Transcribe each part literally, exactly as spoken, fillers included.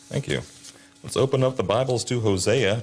Thank you. Let's open up the Bibles to Hosea,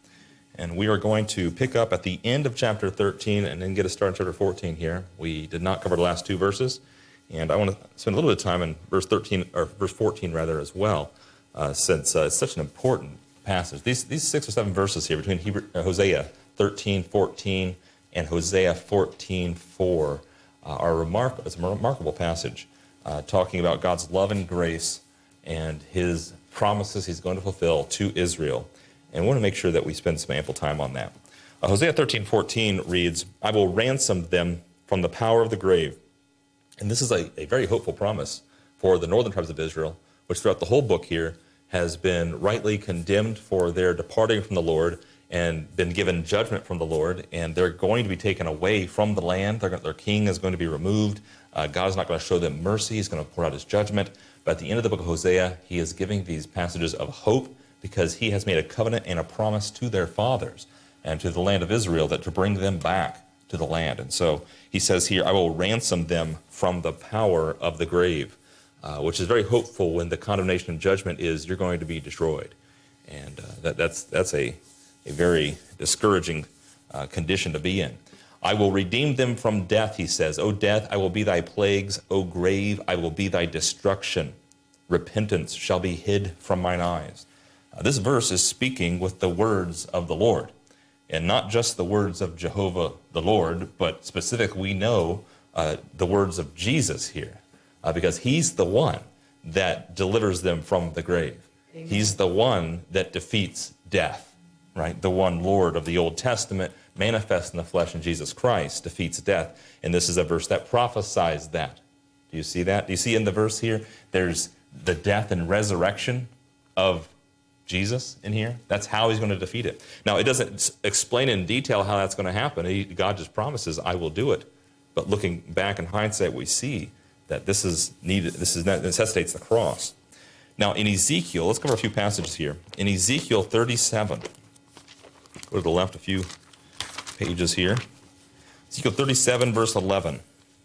and we are going to pick up at the end of chapter thirteen and then get us started in chapter fourteen here. We did not cover the last two verses, and I want to spend a little bit of time in verse thirteen, or verse fourteen rather, as well, uh, since uh, it's such an important passage. These these six or seven verses here between Hebrew, uh, Hosea thirteen, fourteen, and Hosea fourteen, four uh, are remarkable. It's a remarkable passage uh, talking about God's love and grace and His promises He's going to fulfill to Israel. And we want to make sure that we spend some ample time on that. Uh, Hosea thirteen, fourteen reads, "I will ransom them from the power of the grave." And this is a, a very hopeful promise for the northern tribes of Israel, which throughout the whole book here has been rightly condemned for their departing from the Lord and been given judgment from the Lord, and they're going to be taken away from the land. They're, their king is going to be removed. Uh, God is not going to show them mercy. He's going to pour out His judgment. But at the end of the book of Hosea, He is giving these passages of hope because He has made a covenant and a promise to their fathers and to the land of Israel that to bring them back to the land. And so He says here, "I will ransom them from the power of the grave," uh, which is very hopeful when the condemnation and judgment is you're going to be destroyed. And uh, that, that's, that's a, a very discouraging uh, condition to be in. "I will redeem them from death," He says. "O death, I will be thy plagues. O grave, I will be thy destruction. Repentance shall be hid from mine eyes." Uh, this verse is speaking with the words of the Lord, and not just the words of Jehovah the Lord, but specifically we know uh, the words of Jesus here, uh, because He's the one that delivers them from the grave. Amen. He's the one that defeats death, right? The one Lord of the Old Testament, manifest in the flesh in Jesus Christ, defeats death. And this is a verse that prophesies that. Do you see that? Do you see in the verse here, there's the death and resurrection of Jesus in here? That's how He's going to defeat it. Now, it doesn't explain in detail how that's going to happen. He, God just promises, "I will do it." But looking back in hindsight, we see that this is needed. This is necessitates the cross. Now, in Ezekiel, let's cover a few passages here. In Ezekiel thirty-seven, go to the left a few pages here. Ezekiel thirty-seven, verse eleven.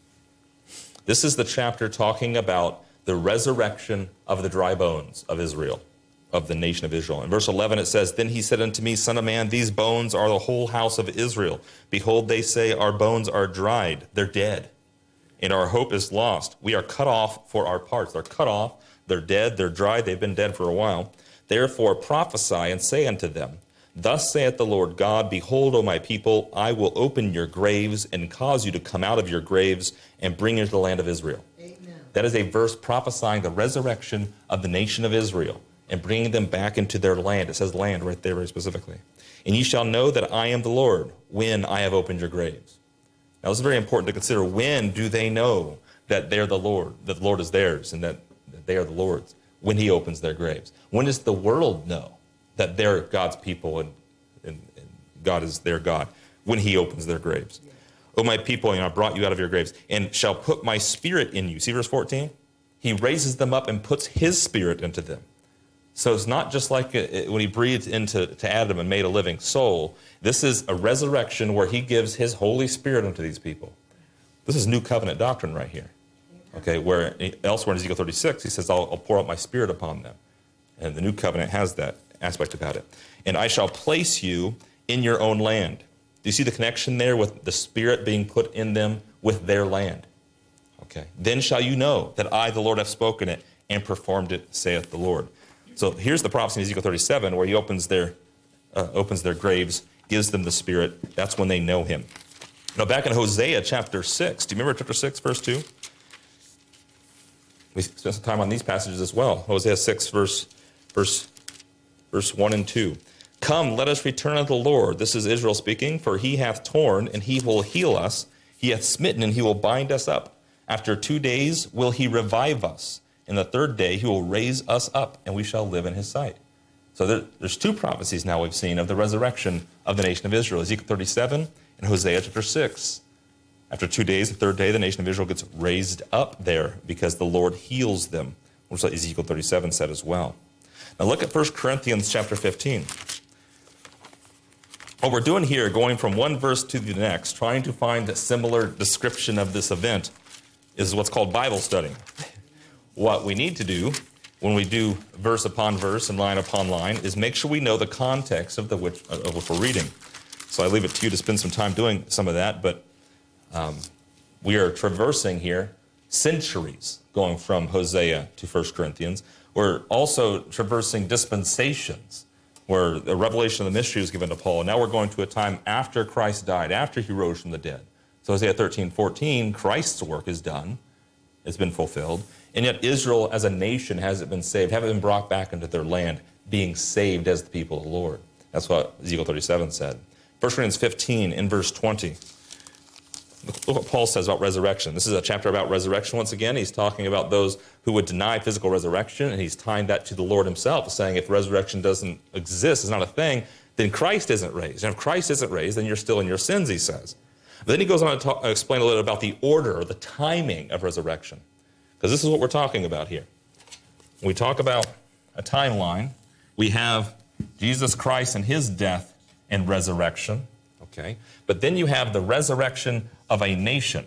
This is the chapter talking about the resurrection of the dry bones of Israel, of the nation of Israel. In verse eleven it says, "Then he said unto me, Son of man, these bones are the whole house of Israel. Behold, they say, our bones are dried, they're dead, and our hope is lost. We are cut off for our parts." They're cut off, they're dead, they're dried, they've been dead for a while. "Therefore prophesy and say unto them, Thus saith the Lord God, Behold, O my people, I will open your graves and cause you to come out of your graves and bring you into the land of Israel." Amen. That is a verse prophesying the resurrection of the nation of Israel and bringing them back into their land. It says land right there very specifically. "And ye shall know that I am the Lord when I have opened your graves." Now, this is very important to consider. When do they know that they're the Lord, that the Lord is theirs, and that, that they are the Lord's? When He opens their graves. When does the world know that they're God's people and, and, and God is their God? When He opens their graves. Yeah. "O my people, you know, I brought you out of your graves, and shall put my spirit in you." See verse fourteen? He raises them up and puts His spirit into them. So it's not just like a, when He breathed into to Adam and made a living soul. This is a resurrection where He gives His Holy Spirit unto these people. This is new covenant doctrine right here. Okay, where elsewhere in Ezekiel thirty-six, He says, I'll, I'll pour out my spirit upon them. And the new covenant has that aspect about it. "And I shall place you in your own land." Do you see the connection there with the Spirit being put in them with their land? Okay. "Then shall you know that I, the Lord, have spoken it and performed it, saith the Lord." So here's the prophecy in Ezekiel thirty-seven where He opens their, uh, opens their graves, gives them the Spirit. That's when they know Him. Now back in Hosea chapter six, do you remember chapter six, verse two? We spent some time on these passages as well. Hosea six, verse, verse Verse one and two. "Come, let us return unto the Lord." This is Israel speaking. "For He hath torn, and He will heal us. He hath smitten, and He will bind us up. After two days will He revive us. And the third day He will raise us up, and we shall live in His sight." So there, there's two prophecies now we've seen of the resurrection of the nation of Israel. Ezekiel thirty-seven and Hosea chapter six. After two days, the third day, the nation of Israel gets raised up there because the Lord heals them, which is what Ezekiel thirty-seven said as well. Now look at First Corinthians chapter fifteen. What we're doing here, going from one verse to the next, trying to find a similar description of this event, is what's called Bible study. What we need to do when we do verse upon verse and line upon line is make sure we know the context of the which of what we're reading. So I leave it to you to spend some time doing some of that, but um, we are traversing here centuries going from Hosea to First Corinthians. We're also traversing dispensations where the revelation of the mystery was given to Paul. And now we're going to a time after Christ died, after he rose from the dead. So Hosea thirteen fourteen, Christ's work is done. It's been fulfilled. And yet Israel as a nation hasn't been saved, haven't been brought back into their land, being saved as the people of the Lord. That's what Ezekiel thirty-seven said. First Corinthians fifteen in verse twenty. Look what Paul says about resurrection. This is a chapter about resurrection once again. He's talking about those who would deny physical resurrection, and he's tying that to the Lord himself, saying if resurrection doesn't exist, it's not a thing, then Christ isn't raised. And if Christ isn't raised, then you're still in your sins, he says. But then he goes on to talk, explain a little about the order or the timing of resurrection, because this is what we're talking about here. When we talk about a timeline, we have Jesus Christ and his death and resurrection, okay? But then you have the resurrection of a nation,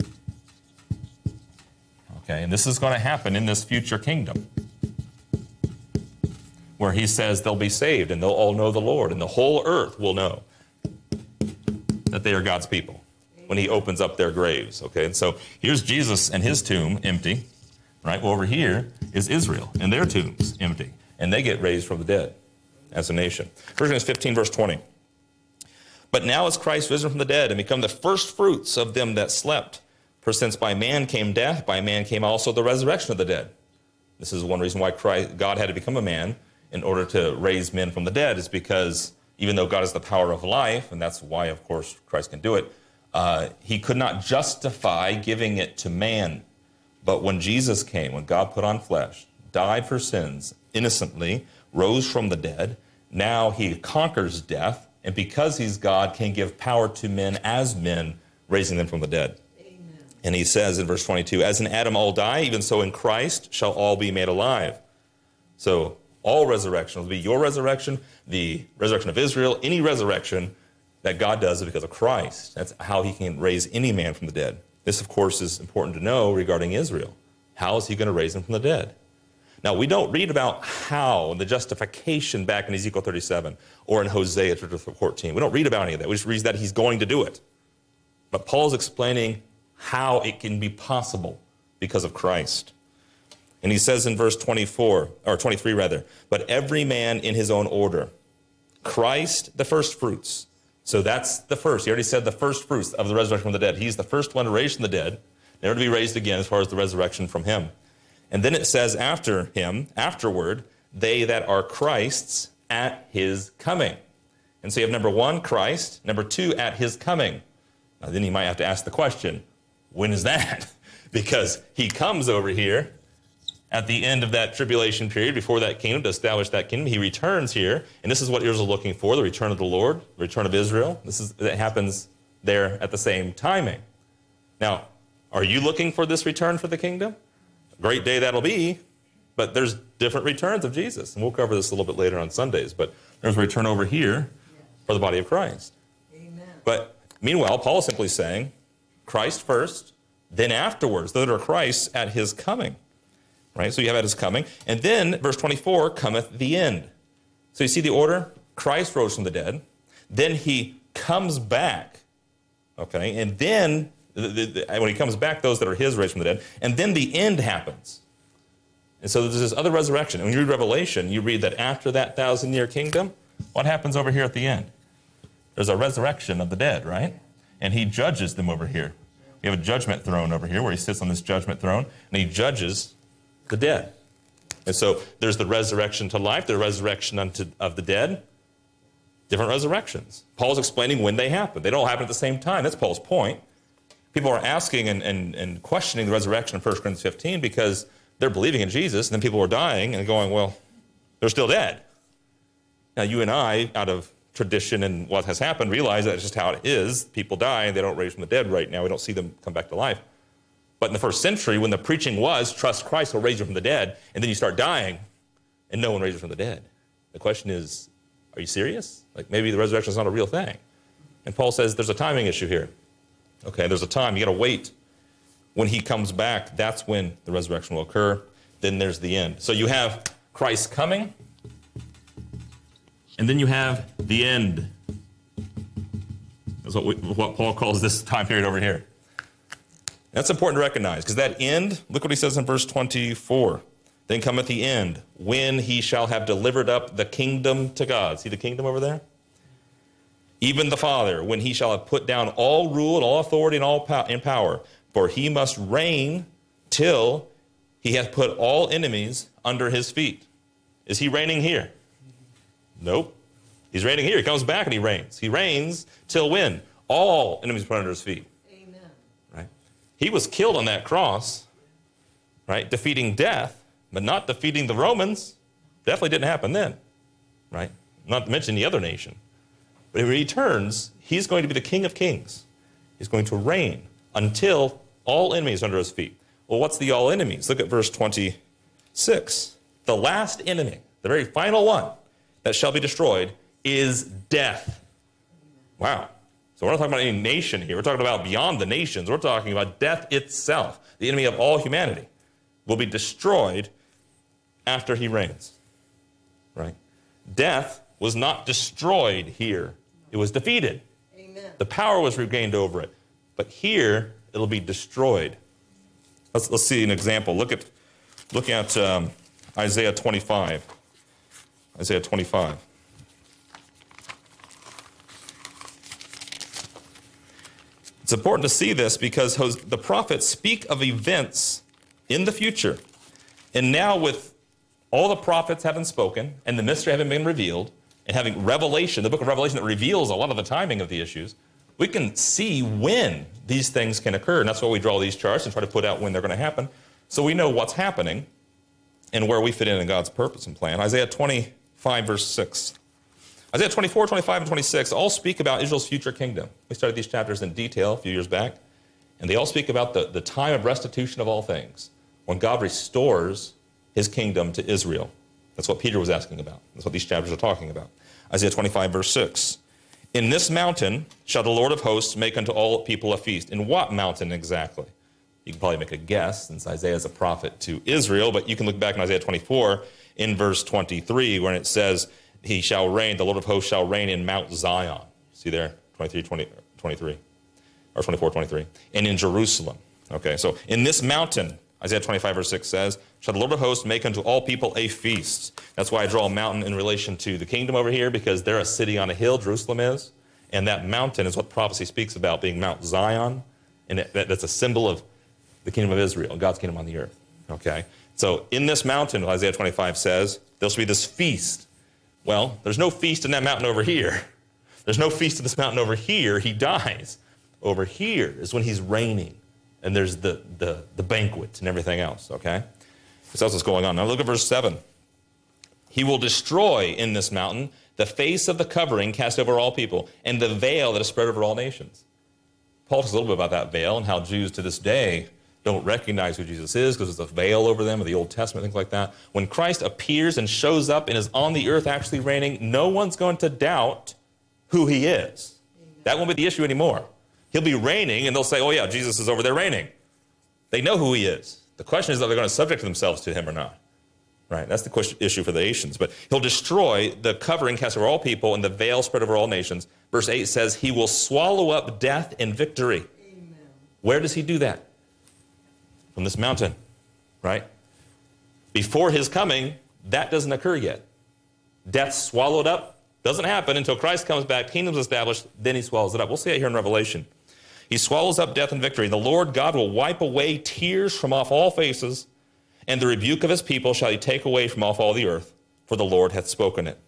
okay? And this is going to happen in this future kingdom where he says they'll be saved and they'll all know the Lord and the whole earth will know that they are God's people when he opens up their graves, okay? And so here's Jesus and his tomb empty, right? Well, over here is Israel and their tombs empty, and they get raised from the dead as a nation. First Corinthians fifteen, verse twenty. But now is Christ risen from the dead and become the first fruits of them that slept. For since by man came death, by man came also the resurrection of the dead. This is one reason why Christ, God had to become a man in order to raise men from the dead, is because even though God is the power of life, and that's why, of course, Christ can do it, uh, he could not justify giving it to man. But when Jesus came, when God put on flesh, died for sins innocently, rose from the dead, now he conquers death, and because he's God, can give power to men as men, raising them from the dead. Amen. And he says in verse twenty-two, as in Adam all die, even so in Christ shall all be made alive. So all resurrection will be your resurrection, the resurrection of Israel, any resurrection that God does is because of Christ. That's how he can raise any man from the dead. This, of course, is important to know regarding Israel. How is he going to raise them from the dead? Now, we don't read about how, the justification back in Ezekiel thirty-seven or in Hosea chapter fourteen. We don't read about any of that. We just read that he's going to do it. But Paul's explaining how it can be possible because of Christ. And he says in verse twenty-four, or twenty-three rather, but every man in his own order. Christ, the first fruits. So that's the first. He already said the first fruits of the resurrection from the dead. He's the first one to raise from the dead, never to be raised again as far as the resurrection from him. And then it says after him, afterward, they that are Christ's at his coming. And so you have number one, Christ. Number two, at his coming. Now then you might have to ask the question, when is that? Because he comes over here at the end of that tribulation period, before that kingdom, to establish that kingdom. He returns here, and this is what Israel is looking for, the return of the Lord, the return of Israel. This is that happens there at the same timing. Now, are you looking for this return for the kingdom? Great day that'll be, but there's different returns of Jesus. And we'll cover this a little bit later on Sundays, but there's a return over here for the body of Christ. Amen. But meanwhile, Paul is simply saying, Christ first, then afterwards, those that are Christ at his coming. Right? So you have at his coming. And then, verse twenty-four, cometh the end. So you see the order? Christ rose from the dead. Then he comes back. Okay? And then The, the, the, when he comes back, those that are his raised from the dead, and then the end happens. And so there's this other resurrection. And when you read Revelation, you read that after that thousand-year kingdom, what happens over here at the end? There's a resurrection of the dead, right? And he judges them over here. We have a judgment throne over here where he sits on this judgment throne, and he judges the dead. And so there's the resurrection to life, the resurrection unto, of the dead, different resurrections. Paul's explaining when they happen. They don't happen at the same time. That's Paul's point. People are asking and, and, and questioning the resurrection in First Corinthians fifteen because they're believing in Jesus, and then people are dying and going, well, they're still dead. Now, you and I, out of tradition and what has happened, realize that's just how it is. People die, and they don't raise from the dead right now. We don't see them come back to life. But in the first century, when the preaching was, trust Christ, he'll raise you from the dead, and then you start dying, and no one raises from the dead. The question is, are you serious? Like, maybe the resurrection is not a real thing. And Paul says there's a timing issue here. Okay, there's a time. You got to wait. When he comes back, that's when the resurrection will occur. then there's the end. So you have Christ coming, and then you have the end. That's what, we, what Paul calls this time period over here. That's important to recognize, because that end, look what he says in verse twenty-four. Then cometh the end, when he shall have delivered up the kingdom to God. See the kingdom over there? Even the Father, when he shall have put down all rule and all authority and all pow- and power. For he must reign till he hath put all enemies under his feet. Is he reigning here? Nope. He's reigning here. He comes back and he reigns. He reigns till when? All enemies put under his feet. Amen. Right? He was killed on that cross, right? Defeating death, but not defeating the Romans. Definitely didn't happen then, right? Not to mention the other nation. But when he returns, he's going to be the King of Kings. He's going to reign until all enemies are under his feet. Well, what's the all enemies? Look at verse twenty-six. The last enemy, the very final one that shall be destroyed, is death. Wow. So we're not talking about any nation here. We're talking about beyond the nations. We're talking about death itself. The enemy of all humanity will be destroyed after he reigns. Right? Death was not destroyed here. It was defeated. Amen. The power was regained over it. But here, it'll be destroyed. Let's, let's see an example. Look at, look at um, Isaiah twenty-five. Isaiah twenty-five. It's important to see this because the prophets speak of events in the future. And now with all the prophets having spoken and the mystery having been revealed and having Revelation, the book of Revelation that reveals a lot of the timing of the issues, we can see when these things can occur. And that's why we draw these charts and try to put out when they're going to happen. So we know what's happening and where we fit in in God's purpose and plan. Isaiah twenty-five, verse six. Isaiah twenty-four, twenty-five, and twenty-six all speak about Israel's future kingdom. We studied these chapters in detail a few years back. And they all speak about the, the time of restitution of all things, when God restores his kingdom to Israel. That's what Peter was asking about. That's what these chapters are talking about. Isaiah twenty-five, verse six. In this mountain shall the Lord of hosts make unto all people a feast. In what mountain exactly? You can probably make a guess, since Isaiah is a prophet to Israel, but you can look back in Isaiah twenty-four in verse twenty-three, when it says, he shall reign, the Lord of hosts shall reign in Mount Zion. See there, twenty-three, twenty, twenty-three, or twenty-four, twenty-three. And in Jerusalem. Okay, so in this mountain, Isaiah twenty-five, verse six says, shall the Lord of hosts make unto all people a feast. That's why I draw a mountain in relation to the kingdom over here, because they're a city on a hill, Jerusalem is. And that mountain is what prophecy speaks about, being Mount Zion. And it, that's a symbol of the kingdom of Israel, God's kingdom on the earth. Okay, so in this mountain, Isaiah twenty-five says, there shall be this feast. Well, there's no feast in that mountain over here. There's no feast in this mountain over here. He dies. Over here is when he's reigning. And there's the, the, the banquet and everything else, okay? So that's what's going on. Now look at verse seven. He will destroy in this mountain the face of the covering cast over all people, and the veil that is spread over all nations. Paul talks a little bit about that veil and how Jews to this day don't recognize who Jesus is because there's a veil over them of the Old Testament, things like that. When Christ appears and shows up and is on the earth actually reigning, no one's going to doubt who he is. Amen. That won't be the issue anymore. He'll be reigning, and they'll say, oh yeah, Jesus is over there reigning. They know who he is. The question is, are they going to subject themselves to him or not? Right? That's the question, issue for the nations. But he'll destroy the covering cast over all people and the veil spread over all nations. Verse eight says, he will swallow up death in victory. Amen. Where does he do that? From this mountain, right? Before his coming, that doesn't occur yet. Death swallowed up doesn't happen until Christ comes back, kingdom's established, then he swallows it up. We'll see it here in Revelation. He swallows up death and victory. The Lord God will wipe away tears from off all faces, and the rebuke of his people shall he take away from off all the earth, for the Lord hath spoken it.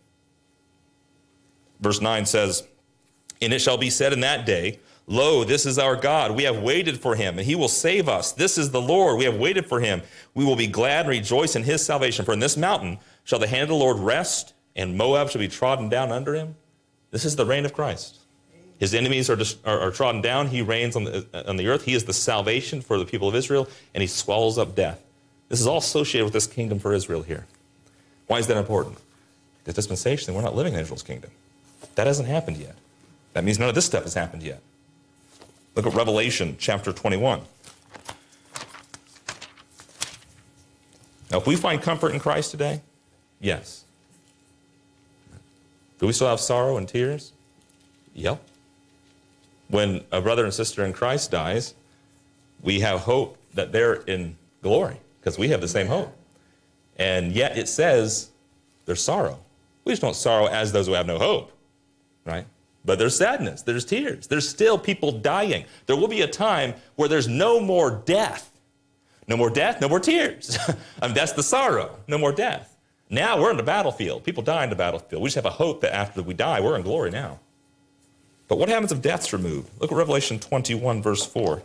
Verse nine says, and it shall be said in that day, lo, this is our God. We have waited for him, and he will save us. This is the Lord. We have waited for him. We will be glad and rejoice in his salvation. For in this mountain shall the hand of the Lord rest, and Moab shall be trodden down under him. This is the reign of Christ. His enemies are, just, are, are trodden down. He reigns on the, on the earth. He is the salvation for the people of Israel, and he swallows up death. This is all associated with this kingdom for Israel here. Why is that important? Because dispensation, we're not living in Israel's kingdom. That hasn't happened yet. That means none of this stuff has happened yet. Look at Revelation chapter twenty-one. Now, if we find comfort in Christ today, yes. Do we still have sorrow and tears? Yep. When a brother and sister in Christ dies, we have hope that they're in glory because we have the same hope. And yet it says there's sorrow. We just don't sorrow as those who have no hope, right? But there's sadness, there's tears, there's still people dying. There will be a time where there's no more death. No more death, no more tears. I mean, that's the sorrow, no more death. Now we're in the battlefield. People die in the battlefield. We just have a hope that after we die, we're in glory now. But what happens if death's removed? Look at Revelation twenty-one, verse four.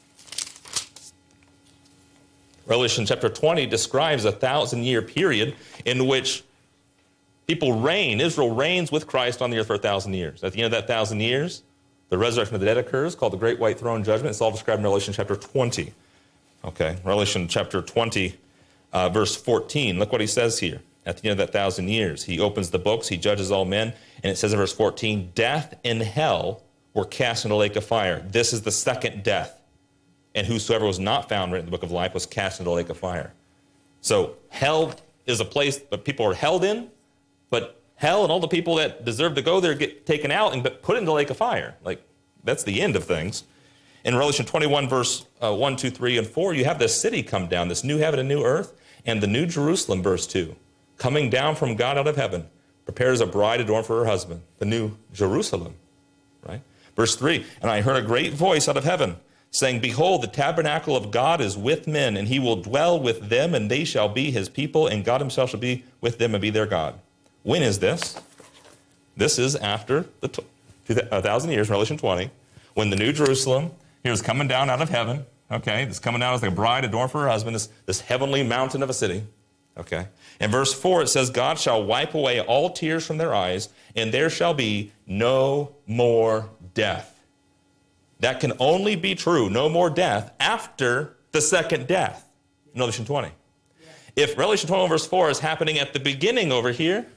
Revelation chapter twenty describes a thousand-year period in which people reign. Israel reigns with Christ on the earth for a thousand years. At the end of that thousand years, the resurrection of the dead occurs, called the Great White Throne Judgment. It's all described in Revelation chapter twenty. Okay, Revelation chapter twenty, uh, verse fourteen. Look what he says here. At the end of that thousand years, he opens the books, he judges all men, and it says in verse fourteen, death and hell were cast into the lake of fire. This is the second death. And whosoever was not found written in the book of life was cast into the lake of fire. So hell is a place that people are held in, but hell and all the people that deserve to go there get taken out and put into the lake of fire. Like, that's the end of things. In Revelation twenty-one, verse uh, one, two, three, and four, you have this city come down, this new heaven and new earth, and the new Jerusalem, verse two, coming down from God out of heaven, prepares a bride adorned for her husband, the new Jerusalem, right? Verse three, and I heard a great voice out of heaven, saying, behold, the tabernacle of God is with men, and he will dwell with them, and they shall be his people, and God himself shall be with them and be their God. When is this? This is after the t- a thousand years, Revelation twenty, when the new Jerusalem, here's coming down out of heaven, okay? This coming down as like a bride adorned for her husband, this, this heavenly mountain of a city, okay? In verse four, it says, God shall wipe away all tears from their eyes, and there shall be no more death. That can only be true, no more death, after the second death, in Revelation twenty. If Revelation twenty, verse four is happening at the beginning over here,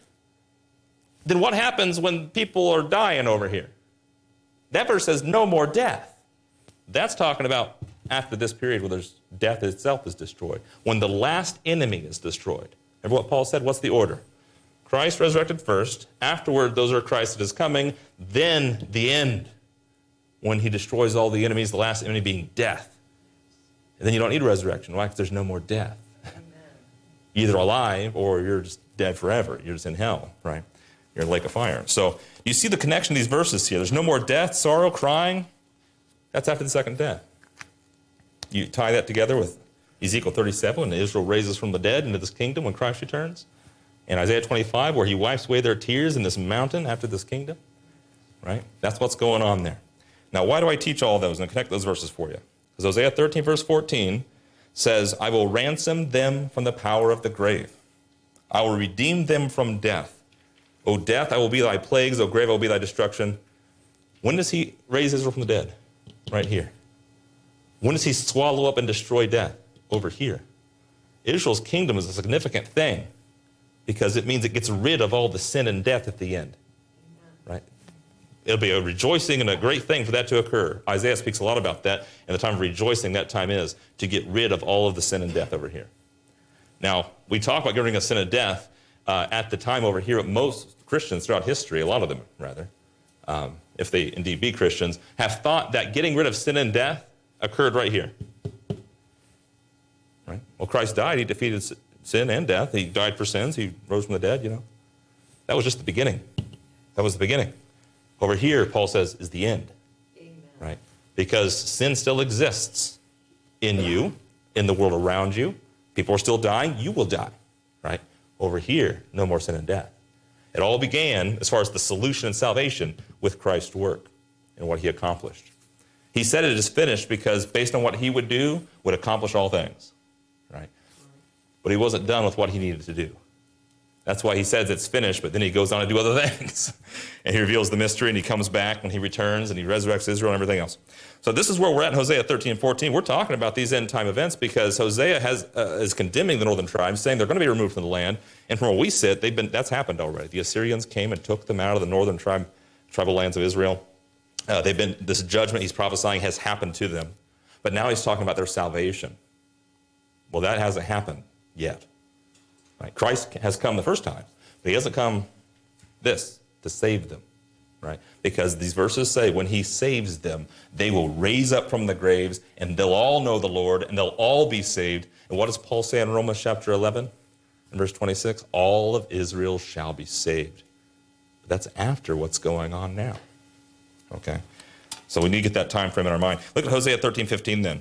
then what happens when people are dying over here? That verse says no more death. That's talking about after this period where there's death itself is destroyed, when the last enemy is destroyed. And what Paul said, what's the order? Christ resurrected first. Afterward, those are Christ that is coming. Then the end, when he destroys all the enemies, the last enemy being death. And then you don't need resurrection. Why? Because there's no more death. Amen. You're either alive or you're just dead forever. You're just in hell, right? You're in a lake of fire. So you see the connection to these verses here. There's no more death, sorrow, crying. That's after the second death. You tie that together with Ezekiel thirty-seven, when Israel raises from the dead into this kingdom when Christ returns. And Isaiah twenty-five, where he wipes away their tears in this mountain after this kingdom. Right? That's what's going on there. Now, why do I teach all those and connect those verses for you? Because Hosea thirteen, verse fourteen says, I will ransom them from the power of the grave. I will redeem them from death. O death, I will be thy plagues. O grave, I will be thy destruction. When does he raise Israel from the dead? Right here. When does he swallow up and destroy death? Over here. Israel's kingdom is a significant thing because it means it gets rid of all the sin and death at the end. Right? It'll be a rejoicing and a great thing for that to occur. Isaiah speaks a lot about that, and the time of rejoicing that time is to get rid of all of the sin and death over here. Now, we talk about getting rid of sin and death uh, at the time over here. Most Christians throughout history, a lot of them rather, um, if they indeed be Christians, have thought that getting rid of sin and death occurred right here. Right? Well, Christ died. He defeated sin and death. He died for sins. He rose from the dead, you know. That was just the beginning. That was the beginning. Over here, Paul says, is the end. Amen. Right? Because sin still exists in you, in the world around you. People are still dying. You will die. Right? Over here, no more sin and death. It all began, as far as the solution and salvation, with Christ's work and what he accomplished. He said it is finished because based on what he would do, would accomplish all things. Right? But he wasn't done with what he needed to do. That's why he says it's finished, but then he goes on to do other things. And he reveals the mystery, and he comes back when he returns, and he resurrects Israel and everything else. So this is where we're at in Hosea thirteen and fourteen. We're talking about these end-time events because Hosea has, uh, is condemning the northern tribes, saying they're going to be removed from the land. And from where we sit, they've been, that's happened already. The Assyrians came and took them out of the northern tribe, tribal lands of Israel. Uh, they've been, this judgment he's prophesying has happened to them. But now he's talking about their salvation. Well, that hasn't happened yet. Right? Christ has come the first time, but he hasn't come this, to save them. Right? Because these verses say when he saves them, they will raise up from the graves, and they'll all know the Lord, and they'll all be saved. And what does Paul say in Romans chapter eleven, in verse twenty-six? All of Israel shall be saved. But that's after what's going on now. Okay? So we need to get that time frame in our mind. Look at Hosea thirteen fifteen then.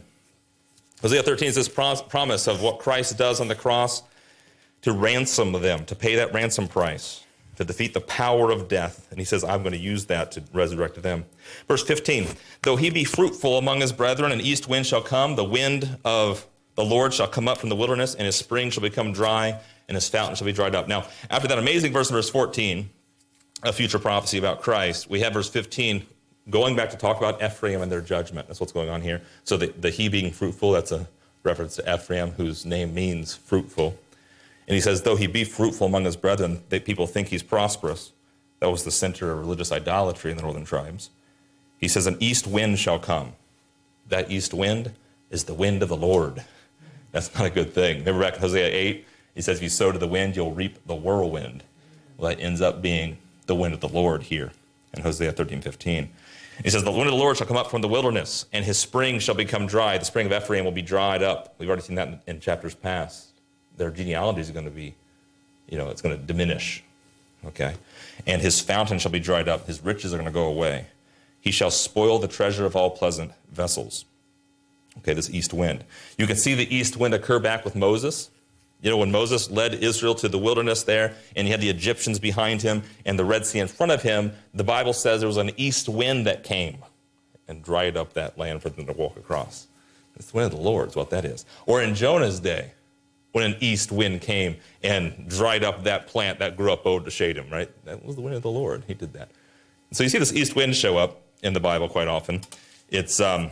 Hosea thirteen is this promise of what Christ does on the cross to ransom them, to pay that ransom price, to defeat the power of death. And he says, I'm going to use that to resurrect them. Verse fifteen, though he be fruitful among his brethren, an east wind shall come, the wind of the Lord shall come up from the wilderness, and his spring shall become dry, and his fountain shall be dried up. Now, after that amazing verse in verse fourteen, a future prophecy about Christ, we have verse fifteen going back to talk about Ephraim and their judgment. That's what's going on here. So the, the he being fruitful, that's a reference to Ephraim, whose name means fruitful. And he says, though he be fruitful among his brethren, they, people think he's prosperous. That was the center of religious idolatry in the northern tribes. He says, an east wind shall come. That east wind is the wind of the Lord. That's not a good thing. Remember back in Hosea eight, he says, if you sow to the wind, you'll reap the whirlwind. Well, that ends up being the wind of the Lord here in Hosea thirteen fifteen. He says, the wind of the Lord shall come up from the wilderness, and his spring shall become dry. The spring of Ephraim will be dried up. We've already seen that in, in chapters past. Their genealogy is going to be, you know, it's going to diminish, okay? And his fountain shall be dried up. His riches are going to go away. He shall spoil the treasure of all pleasant vessels. Okay, this east wind. You can see the east wind occur back with Moses. You know, when Moses led Israel to the wilderness there, and he had the Egyptians behind him and the Red Sea in front of him, the Bible says there was an east wind that came and dried up that land for them to walk across. It's the wind of the Lord is what that is. Or in Jonah's day, when an east wind came and dried up that plant that grew up over to shade him, right? That was the wind of the Lord. He did that. So you see this east wind show up in the Bible quite often. It's, um,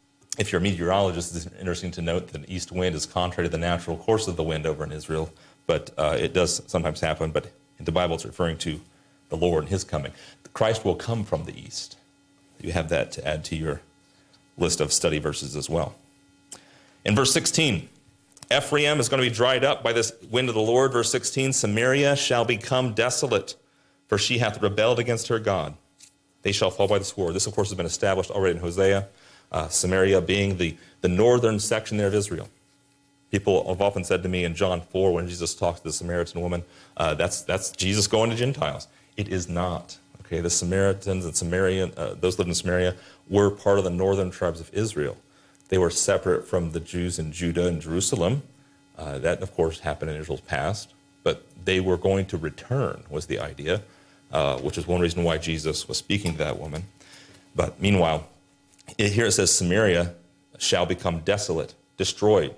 if you're a meteorologist, it's interesting to note that an east wind is contrary to the natural course of the wind over in Israel, but uh, it does sometimes happen. But in the Bible, it's referring to the Lord and his coming. Christ will come from the east. You have that to add to your list of study verses as well. In verse sixteen, Ephraim is going to be dried up by this wind of the Lord. Verse sixteen, Samaria shall become desolate, for she hath rebelled against her God. They shall fall by the sword. This, of course, has been established already in Hosea, uh, Samaria being the, the northern section there of Israel. People have often said to me in John four, when Jesus talks to the Samaritan woman, uh, that's, that's Jesus going to Gentiles. It is not. Okay, the Samaritans and Samaria, uh, those lived in Samaria, were part of the northern tribes of Israel. They were separate from the Jews in Judah and Jerusalem. Uh, that, of course, happened in Israel's past. But they were going to return, was the idea, uh, which is one reason why Jesus was speaking to that woman. But meanwhile, it, here it says, Samaria shall become desolate, destroyed,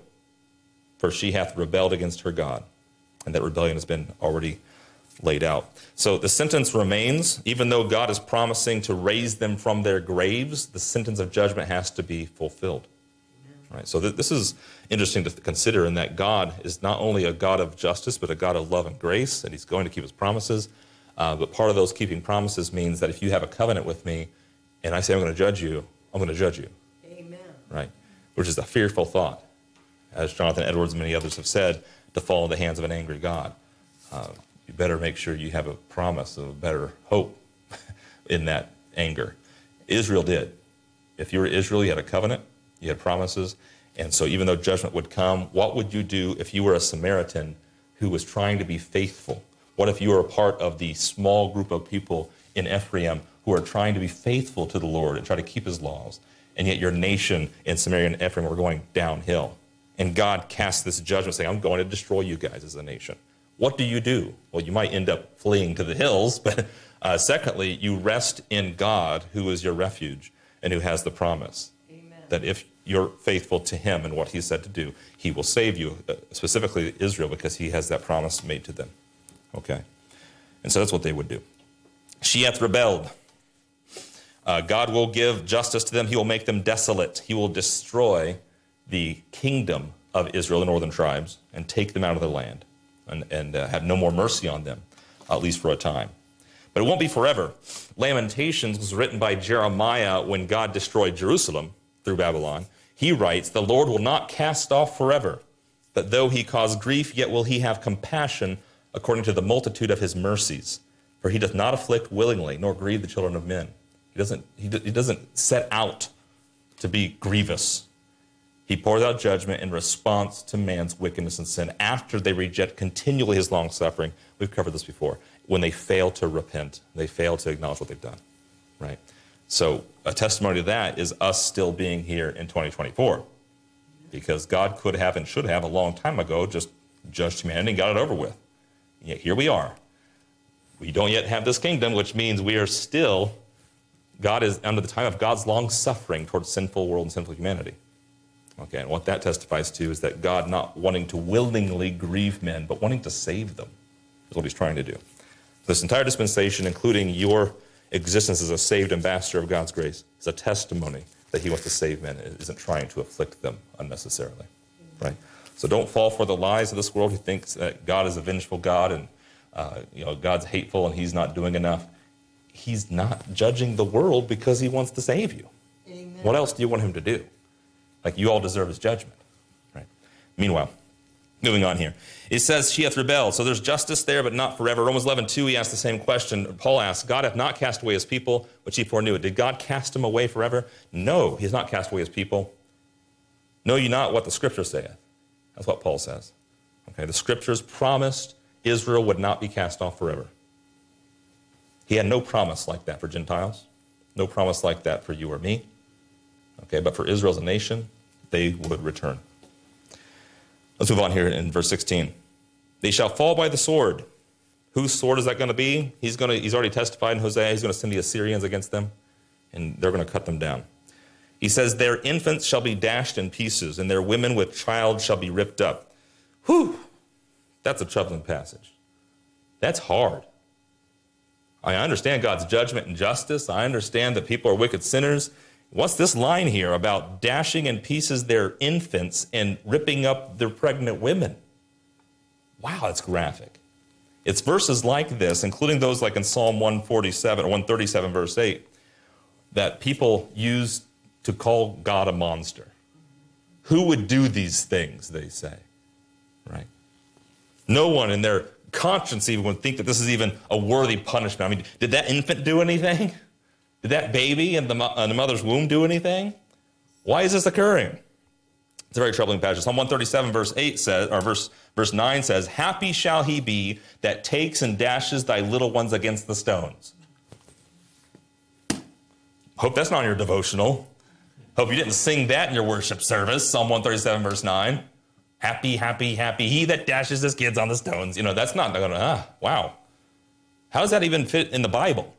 for she hath rebelled against her God. And that rebellion has been already laid out. So the sentence remains, even though God is promising to raise them from their graves, the sentence of judgment has to be fulfilled. Right, so th- this is interesting to th- consider in that God is not only a God of justice, but a God of love and grace, and he's going to keep his promises. Uh, but part of those keeping promises means that if you have a covenant with me, and I say I'm going to judge you, I'm going to judge you. Amen. Right, which is a fearful thought. As Jonathan Edwards and many others have said, to fall in the hands of an angry God. Uh, you better make sure you have a promise of a better hope in that anger. Israel did. If you were Israel, you had a covenant. You had promises, and so even though judgment would come, what would you do if you were a Samaritan who was trying to be faithful? What if you were a part of the small group of people in Ephraim who are trying to be faithful to the Lord and try to keep his laws, and yet your nation in Samaria and Ephraim were going downhill? And God cast this judgment saying, I'm going to destroy you guys as a nation. What do you do? Well, you might end up fleeing to the hills, but uh, secondly, you rest in God, who is your refuge and who has the promise. That if you're faithful to him and what he said to do, he will save you, specifically Israel, because he has that promise made to them. Okay? And so that's what they would do. She hath rebelled. Uh, God will give justice to them. He will make them desolate. He will destroy the kingdom of Israel, the northern tribes, and take them out of their land and, and uh, have no more mercy on them, at least for a time. But it won't be forever. Lamentations was written by Jeremiah when God destroyed Jerusalem through Babylon. He writes, the Lord will not cast off forever. that though he cause grief, yet will he have compassion according to the multitude of his mercies. For he doth not afflict willingly, nor grieve the children of men. He doesn't, he, he doesn't set out to be grievous. He pours out judgment in response to man's wickedness and sin after they reject continually his long suffering. We've covered this before. When they fail to repent, they fail to acknowledge what they've done, right? So a testimony to that is us still being here in twenty twenty-four, because God could have and should have a long time ago just judged humanity and got it over with. And yet here we are. We don't yet have this kingdom, which means we are still, God is under the time of God's long suffering towards sinful world and sinful humanity. Okay, and what that testifies to is that God not wanting to willingly grieve men, but wanting to save them is what he's trying to do. This entire dispensation, including your existence as a saved ambassador of God's grace, is a testimony that he wants to save men and isn't trying to afflict them unnecessarily, right? So don't fall for the lies of this world who thinks that God is a vengeful God and uh, you know God's hateful and he's not doing enough. He's not judging the world because he wants to save you. Amen. What else do you want him to do? Like, you all deserve his judgment, right? Meanwhile, moving on here. It says, she hath rebelled. So there's justice there, but not forever. Romans eleven two, he asks the same question. Paul asks, God hath not cast away his people, which he foreknew. Did God cast him away forever? No, he has not cast away his people. Know ye not what the scripture saith? That's what Paul says. Okay, the scriptures promised Israel would not be cast off forever. He had no promise like that for Gentiles. No promise like that for you or me. Okay, but for Israel as a nation, they would return. Let's move on here in verse sixteen. They shall fall by the sword. Whose sword is that going to be? He's going to. He's already testified in Hosea. He's going to send the Assyrians against them, and they're going to cut them down. He says, their infants shall be dashed in pieces, and their women with child shall be ripped up. Whew, that's a troubling passage. That's hard. I understand God's judgment and justice. I understand that people are wicked sinners. What's this line here about dashing in pieces their infants and ripping up their pregnant women? Wow, that's graphic. It's verses like this, including those like in Psalm one forty-seven or one thirty-seven, verse eight, that people use to call God a monster. Who would do these things, they say, right? No one in their conscience even would think that this is even a worthy punishment. I mean, did that infant do anything? Did that baby in the, in the mother's womb do anything? Why is this occurring? It's a very troubling passage. Psalm one thirty-seven, verse eight says, or verse, verse nine says, happy shall he be that takes and dashes thy little ones against the stones. Hope that's not in your devotional. Hope you didn't sing that in your worship service. Psalm one thirty-seven, verse nine. Happy, happy, happy, he that dashes his kids on the stones. You know, that's not going to, ah, wow. How does that even fit in the Bible?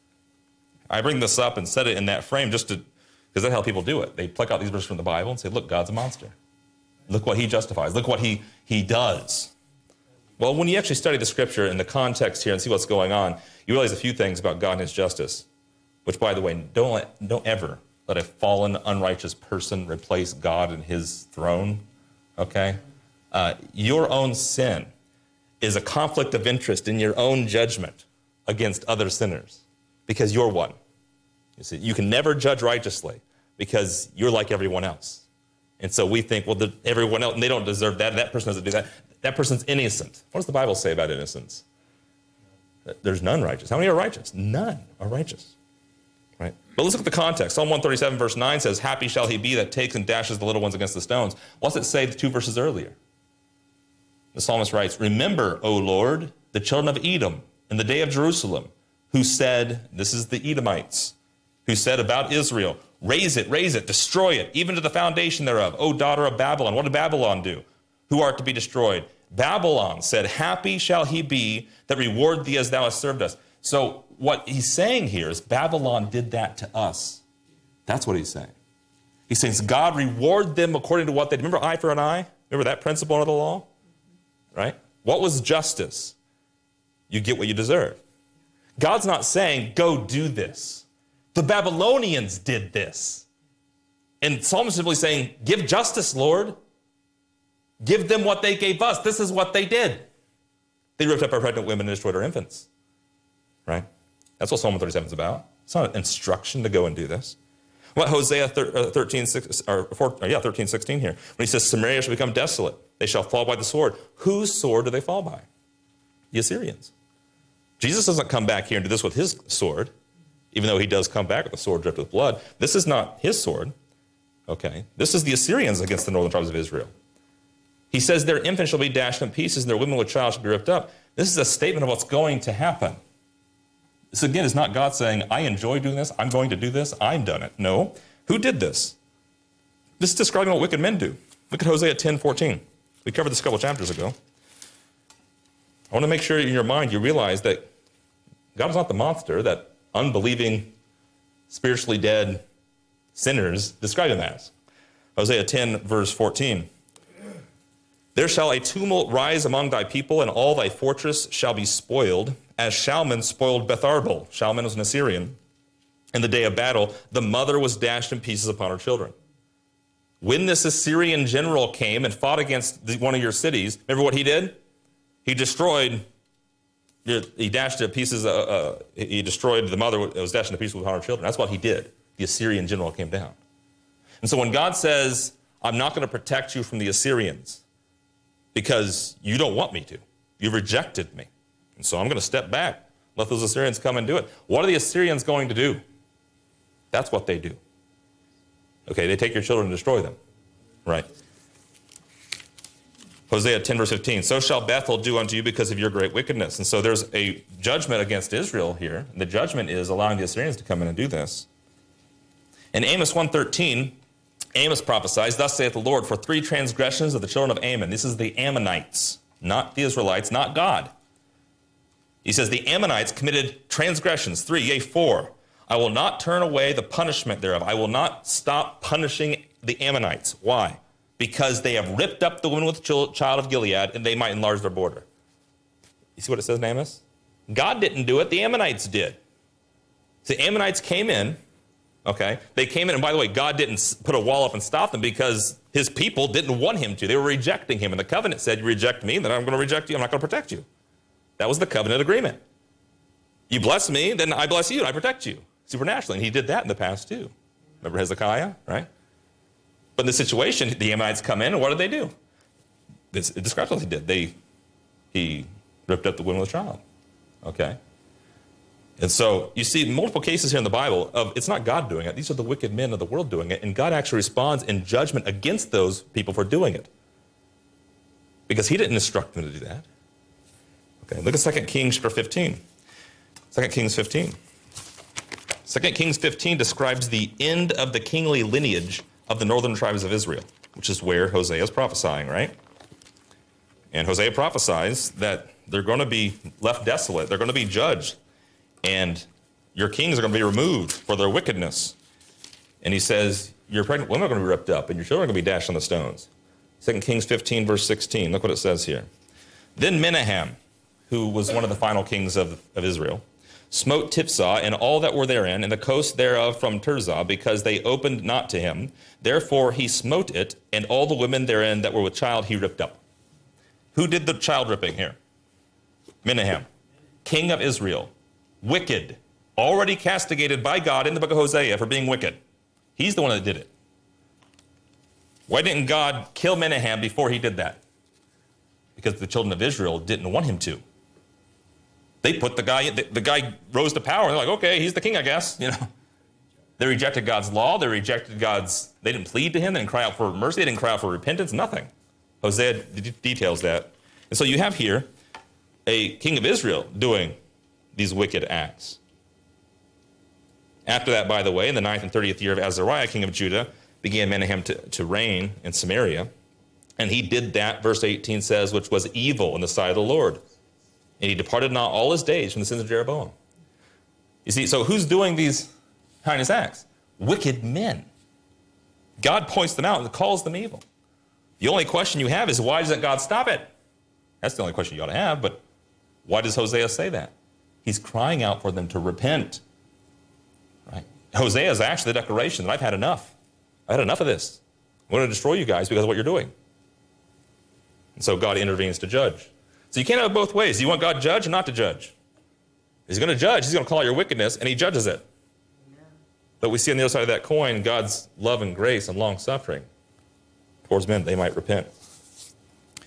I bring this up and set it in that frame just to, because that's how people do it. They pluck out these verses from the Bible and say, look, God's a monster. Look what he justifies. Look what he, he does. Well, when you actually study the scripture in the context here and see what's going on, you realize a few things about God and his justice, which, by the way, don't, let, don't ever let a fallen, unrighteous person replace God and his throne, okay? Uh, your own sin is a conflict of interest in your own judgment against other sinners. Because you're one. You see, you can never judge righteously because you're like everyone else. And so we think, well, the, everyone else, and they don't deserve that. That person doesn't do that. That person's innocent. What does the Bible say about innocence? There's none righteous. How many are righteous? None are righteous. Right? But let's look at the context. Psalm one thirty-seven, verse nine says, happy shall he be that takes and dashes the little ones against the stones. What's it say the two verses earlier? The psalmist writes, remember, O Lord, the children of Edom in the day of Jerusalem, who said, this is the Edomites, who said about Israel, raise it, raise it, destroy it, even to the foundation thereof, O daughter of Babylon. What did Babylon do? Who art to be destroyed? Babylon said, happy shall he be that reward thee as thou hast served us. So what he's saying here is Babylon did that to us. That's what he's saying. He's saying, God reward them according to what they did. Remember eye for an eye? Remember that principle of the law? Right? What was justice? You get what you deserve. God's not saying, go do this. The Babylonians did this. And Psalm is simply saying, give justice, Lord. Give them what they gave us. This is what they did. They ripped up our pregnant women and destroyed our infants. Right? That's what Psalm one thirty-seven is about. It's not an instruction to go and do this. What Hosea thirteen, six, or four, yeah, thirteen, sixteen here, when he says Samaria shall become desolate, They shall fall by the sword. Whose sword do they fall by? The Assyrians. Jesus doesn't come back here and do this with his sword, even though he does come back with a sword dripped with blood. This is not his sword. Okay. This is the Assyrians against the northern tribes of Israel. He says their infants shall be dashed in pieces and their women with child shall be ripped up. This is a statement of what's going to happen. This again is not God saying, I enjoy doing this, I'm going to do this, I've done it. No. Who did this? This is describing what wicked men do. Look at Hosea ten fourteen. We covered this a couple chapters ago. I want to make sure in your mind you realize that God is not the monster that unbelieving, spiritually dead sinners describe him as. Hosea ten, verse fourteen. There shall a tumult rise among thy people, and all thy fortress shall be spoiled, as Shalman spoiled Beth-arbel. Shalman was an Assyrian. In the day of battle, the mother was dashed in pieces upon her children. When this Assyrian general came and fought against the, one of your cities, remember what he did? He destroyed, he dashed to pieces, uh, uh, he destroyed the mother that was dashed into pieces upon her children. That's what he did. The Assyrian general came down. And so when God says, I'm not going to protect you from the Assyrians because you don't want me to, you've rejected me. And so I'm going to step back, let those Assyrians come and do it. What are the Assyrians going to do? That's what they do. Okay, they take your children and destroy them, right? Hosea ten, verse fifteen, so shall Bethel do unto you because of your great wickedness. And so there's a judgment against Israel here. The judgment is allowing the Assyrians to come in and do this. In Amos one thirteen, Amos prophesies, thus saith the Lord, for three transgressions of the children of Ammon. This is the Ammonites, not the Israelites, not God. He says the Ammonites committed transgressions, three, yea, four. I will not turn away the punishment thereof. I will not stop punishing the Ammonites. Why? Because they have ripped up the woman with the child of Gilead, and they might enlarge their border. You see what it says in Amos? God didn't do it. The Ammonites did. So the Ammonites came in, okay? They came in, and by the way, God didn't put a wall up and stop them because his people didn't want him to. They were rejecting him, and the covenant said, you reject me, then I'm going to reject you. I'm not going to protect you. That was the covenant agreement. You bless me, then I bless you, and I protect you. Supernaturally, and he did that in the past too. Remember Hezekiah, right? But in this situation, the Ammonites come in, and what did they do? This, it describes what they did. They, he ripped up the woman with child, okay? And so you see multiple cases here in the Bible of it's not God doing it. These are the wicked men of the world doing it, and God actually responds in judgment against those people for doing it because he didn't instruct them to do that. Okay, look at Second Kings chapter fifteen. Second Kings fifteen. Second Kings fifteen describes the end of the kingly lineage of the northern tribes of Israel, which is where Hosea is prophesying, right? And Hosea prophesies that they're going to be left desolate. They're going to be judged. And your kings are going to be removed for their wickedness. And he says, your pregnant women are going to be ripped up, and your children are going to be dashed on the stones. Second Kings fifteen, verse sixteen. Look what it says here. Then Menahem, who was one of the final kings of, of Israel, smote Tiphsah and all that were therein, and the coast thereof from Tirzah, because they opened not to him. Therefore he smote it, and all the women therein that were with child he ripped up. Who did the child ripping here? Menahem, king of Israel, wicked, already castigated by God in the book of Hosea for being wicked. He's the one that did it. Why didn't God kill Menahem before he did that? Because the children of Israel didn't want him to. They put the guy, the, the guy rose to power, and they're like, okay, he's the king, I guess, you know. They rejected God's law, they rejected God's, they didn't plead to him, they didn't cry out for mercy, they didn't cry out for repentance, nothing. Hosea d- details that. And so you have here a king of Israel doing these wicked acts. After that, by the way, in the ninth and thirtieth year of Azariah, king of Judah, began Menahem to, to reign in Samaria. And he did that, verse eighteen says, which was evil in the sight of the Lord. And he departed not all his days from the sins of Jeroboam. You see, so who's doing these heinous acts? Wicked men. God points them out and calls them evil. The only question you have is, why doesn't God stop it? That's the only question you ought to have, but why does Hosea say that? He's crying out for them to repent. Right? Hosea is actually the declaration that I've had enough. I've had enough of this. I'm going to destroy you guys because of what you're doing. And so God intervenes to judge. So you can't have it both ways. Do you want God to judge or not to judge? He's going to judge. He's going to call out your wickedness, and he judges it. Yeah. But we see on the other side of that coin God's love and grace and long-suffering towards men, they might repent.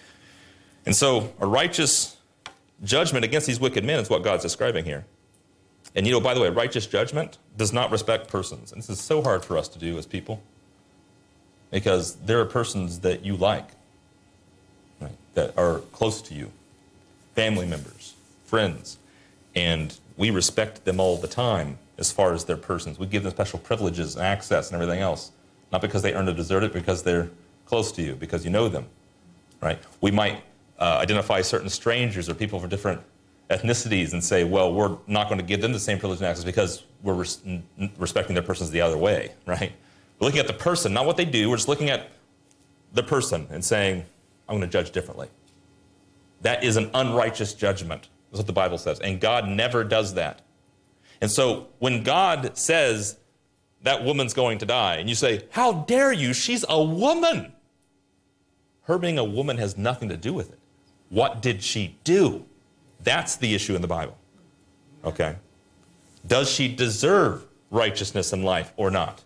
And so a righteous judgment against these wicked men is what God's describing here. And you know, by the way, righteous judgment does not respect persons. And this is so hard for us to do as people, because there are persons that you like, right, that are close to you, family members, friends, and we respect them all the time as far as their persons. We give them special privileges and access and everything else, not because they earned or deserved it, because they're close to you, because you know them, right? We might uh, identify certain strangers or people from different ethnicities and say, well, we're not going to give them the same privilege and access because we're res respecting their persons the other way, right? We're looking at the person, not what they do. We're just looking at the person and saying, I'm going to judge differently. That is an unrighteous judgment, is what the Bible says. And God never does that. And so when God says that woman's going to die, and you say, how dare you? She's a woman. Her being a woman has nothing to do with it. What did she do? That's the issue in the Bible. Okay? Does she deserve righteousness in life or not?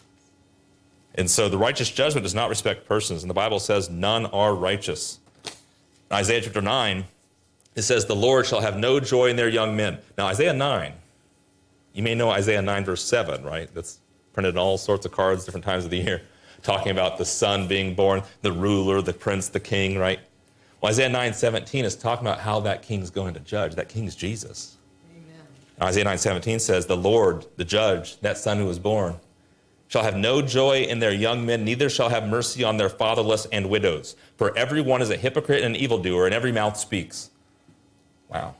And so the righteous judgment does not respect persons. And the Bible says none are righteous. In Isaiah chapter nine, it says, the Lord shall have no joy in their young men. Now, Isaiah nine, you may know Isaiah nine, verse seven, right? That's printed in all sorts of cards, different times of the year, talking about the son being born, the ruler, the prince, the king, right? Well, Isaiah nine seventeen is talking about how that king's going to judge. That king's Jesus. Amen. Isaiah nine seventeen says, the Lord, the judge, that son who was born, shall have no joy in their young men, neither shall have mercy on their fatherless and widows. For everyone is a hypocrite and an evildoer, and every mouth speaks. Wow.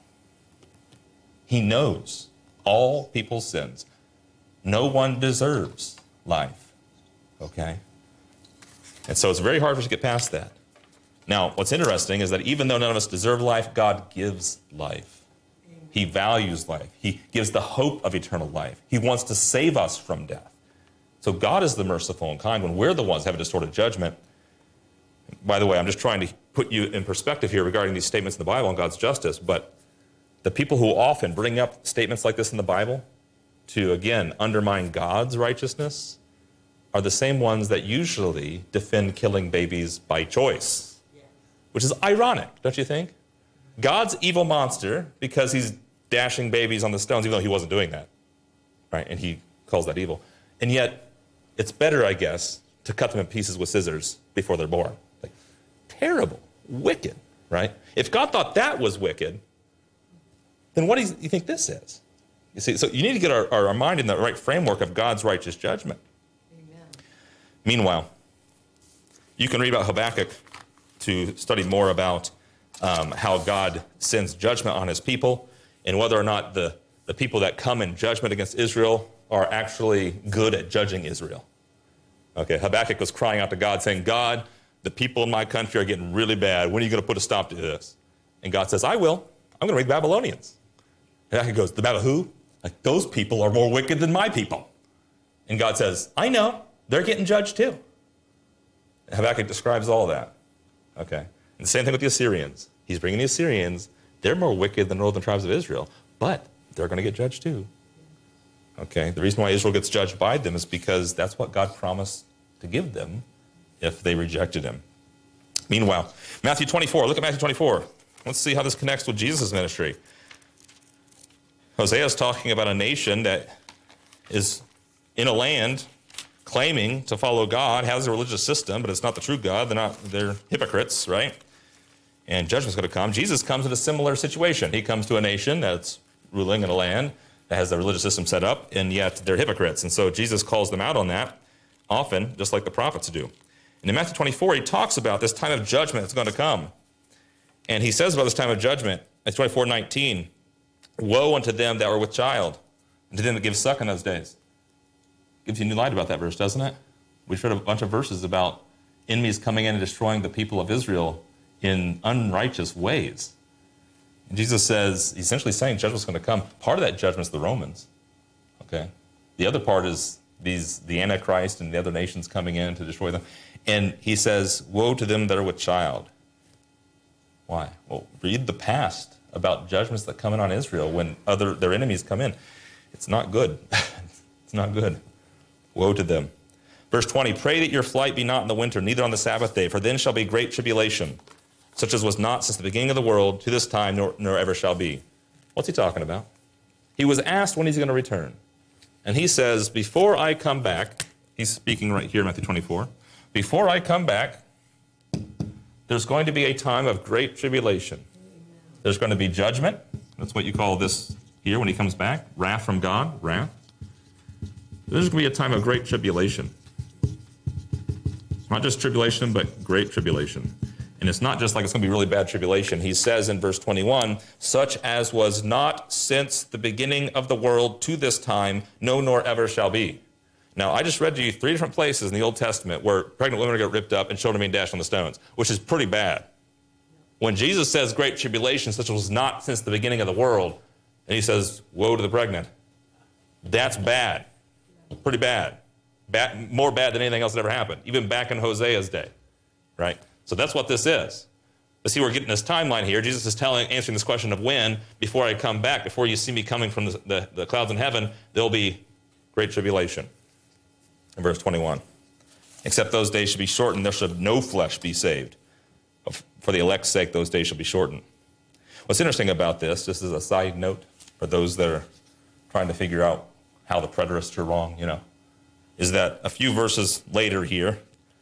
He knows all people's sins. No one deserves life. Okay? And so it's very hard for us to get past that. Now, what's interesting is that even though none of us deserve life, God gives life. He values life. He gives the hope of eternal life. He wants to save us from death. So God is the merciful and kind when we're the ones having distorted judgment. By the way, I'm just trying to put you in perspective here regarding these statements in the Bible and God's justice, but the people who often bring up statements like this in the Bible to, again, undermine God's righteousness are the same ones that usually defend killing babies by choice, which is ironic, don't you think? God's evil monster because he's dashing babies on the stones, even though he wasn't doing that, right? And he calls that evil. And yet, it's better, I guess, to cut them in pieces with scissors before they're born. Like, terrible, wicked, right? If God thought that was wicked, then what do you think this is? You see, so you need to get our, our mind in the right framework of God's righteous judgment. Amen. Meanwhile, you can read about Habakkuk to study more about um, how God sends judgment on his people and whether or not the, the people that come in judgment against Israel are actually good at judging Israel. Okay, Habakkuk was crying out to God saying, God, the people in my country are getting really bad. When are you going to put a stop to this? And God says, I will. I'm going to make the Babylonians. Habakkuk goes, the Babel who? Like, those people are more wicked than my people. And God says, I know. They're getting judged too. And Habakkuk describes all of that. Okay. And the same thing with the Assyrians. He's bringing the Assyrians. They're more wicked than the northern tribes of Israel, but they're going to get judged too. Okay. The reason why Israel gets judged by them is because that's what God promised to give them if they rejected him. Meanwhile, Matthew twenty-four. Look at Matthew twenty-four. Let's see how this connects with Jesus' ministry. Hosea is talking about a nation that is in a land claiming to follow God, has a religious system, but it's not the true God. They're not, they're hypocrites, right? And judgment's going to come. Jesus comes in a similar situation. He comes to a nation that's ruling in a land that has the religious system set up, and yet they're hypocrites. And so Jesus calls them out on that often, just like the prophets do. And in Matthew twenty-four, he talks about this time of judgment that's going to come. And he says about this time of judgment, Matthew twenty-four nineteen, woe unto them that were with child, and to them that give suck in those days. Gives you a new light about that verse, doesn't it? We've read a bunch of verses about enemies coming in and destroying the people of Israel in unrighteous ways. And Jesus says, he's essentially saying judgment's going to come. Part of that judgment is the Romans. Okay? The other part is these the Antichrist and the other nations coming in to destroy them. And he says, woe to them that are with child. Why? Well, read the past about judgments that come in on Israel when other their enemies come in. It's not good. It's not good. Woe to them. Verse twenty, pray that your flight be not in the winter, neither on the Sabbath day, for then shall be great tribulation, such as was not since the beginning of the world to this time, nor, nor ever shall be. What's he talking about? He was asked when he's going to return. And he says, before I come back, he's speaking right here in Matthew twenty-four, before I come back, there's going to be a time of great tribulation. There's going to be judgment. That's what you call this here when he comes back. Wrath from God, wrath. There's going to be a time of great tribulation. It's not just tribulation, but great tribulation. And it's not just like it's going to be really bad tribulation. He says in verse twenty-one, such as was not since the beginning of the world to this time, no nor ever shall be. Now, I just read to you three different places in the Old Testament where pregnant women are going to get ripped up and children being dashed on the stones, which is pretty bad. When Jesus says great tribulation, such as was not since the beginning of the world, and he says, woe to the pregnant, that's bad. Pretty bad. Bad, more bad than anything else that ever happened, even back in Hosea's day, right? So that's what this is. But see, we're getting this timeline here. Jesus is telling, answering this question of when, before I come back, before you see me coming from the, the, the clouds in heaven, there'll be great tribulation. In verse twenty-one, except those days should be shortened, there should no flesh be saved. For the elect's sake, those days shall be shortened. What's interesting about this, just as a side note, for those that are trying to figure out how the preterists are wrong, you know, is that a few verses later here,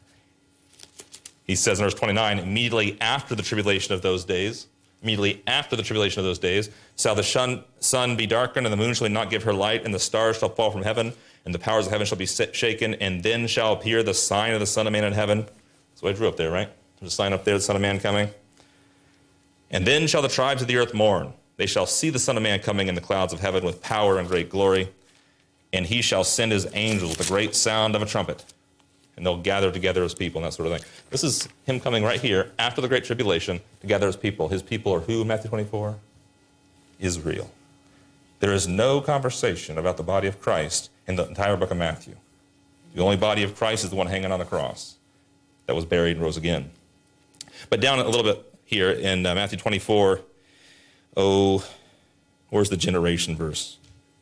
he says in verse twenty-nine, immediately after the tribulation of those days, immediately after the tribulation of those days, shall the sun, sun be darkened, and the moon shall not give her light, and the stars shall fall from heaven, and the powers of heaven shall be shaken, and then shall appear the sign of the Son of Man in heaven. That's what I drew up there, right? There's a sign up there, the Son of Man coming. And then shall the tribes of the earth mourn. They shall see the Son of Man coming in the clouds of heaven with power and great glory. And he shall send his angels with a great sound of a trumpet. And they'll gather together his people and that sort of thing. This is him coming right here after the great tribulation to gather his people. His people are who, Matthew twenty-four? Israel. There is no conversation about the body of Christ in the entire book of Matthew. The only body of Christ is the one hanging on the cross that was buried and rose again. But down a little bit here in uh, Matthew twenty-four, oh, where's the generation verse?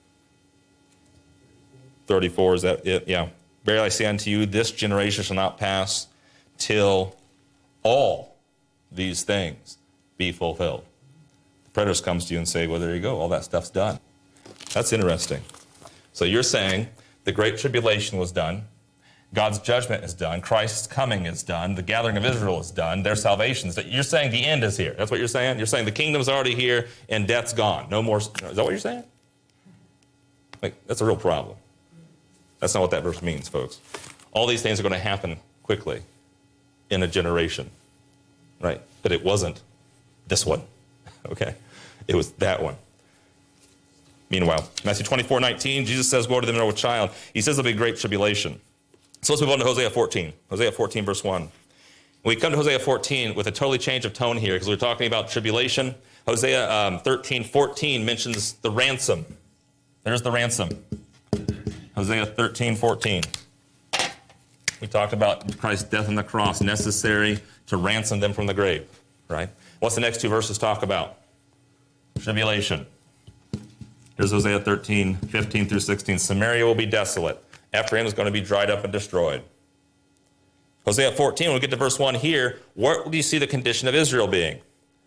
thirty-four, is that it? Yeah. Verily I say unto you, this generation shall not pass till all these things be fulfilled. The preterist comes to you and say, well, there you go, all that stuff's done. That's interesting. So you're saying the great tribulation was done, God's judgment is done, Christ's coming is done, the gathering of Israel is done, their salvation is done. You're saying the end is here. That's what you're saying? You're saying the kingdom's already here and death's gone. No more. Is that what you're saying? Like, that's a real problem. That's not what that verse means, folks. All these things are going to happen quickly in a generation, right? But it wasn't this one, okay? It was that one. Meanwhile, Matthew twenty-four nineteen, Jesus says, woe to them that are with child. He says there'll be great tribulation. So let's move on to Hosea fourteen. Hosea fourteen, verse one. We come to Hosea fourteen with a totally change of tone here because we're talking about tribulation. Hosea um, thirteen fourteen mentions the ransom. There's the ransom. Hosea thirteen fourteen. We talked about Christ's death on the cross necessary to ransom them from the grave, right? What's the next two verses talk about? Tribulation. Here's Hosea thirteen fifteen through sixteen. Samaria will be desolate. Ephraim is going to be dried up and destroyed. Hosea fourteen, when we get to verse one here, what do you see the condition of Israel being?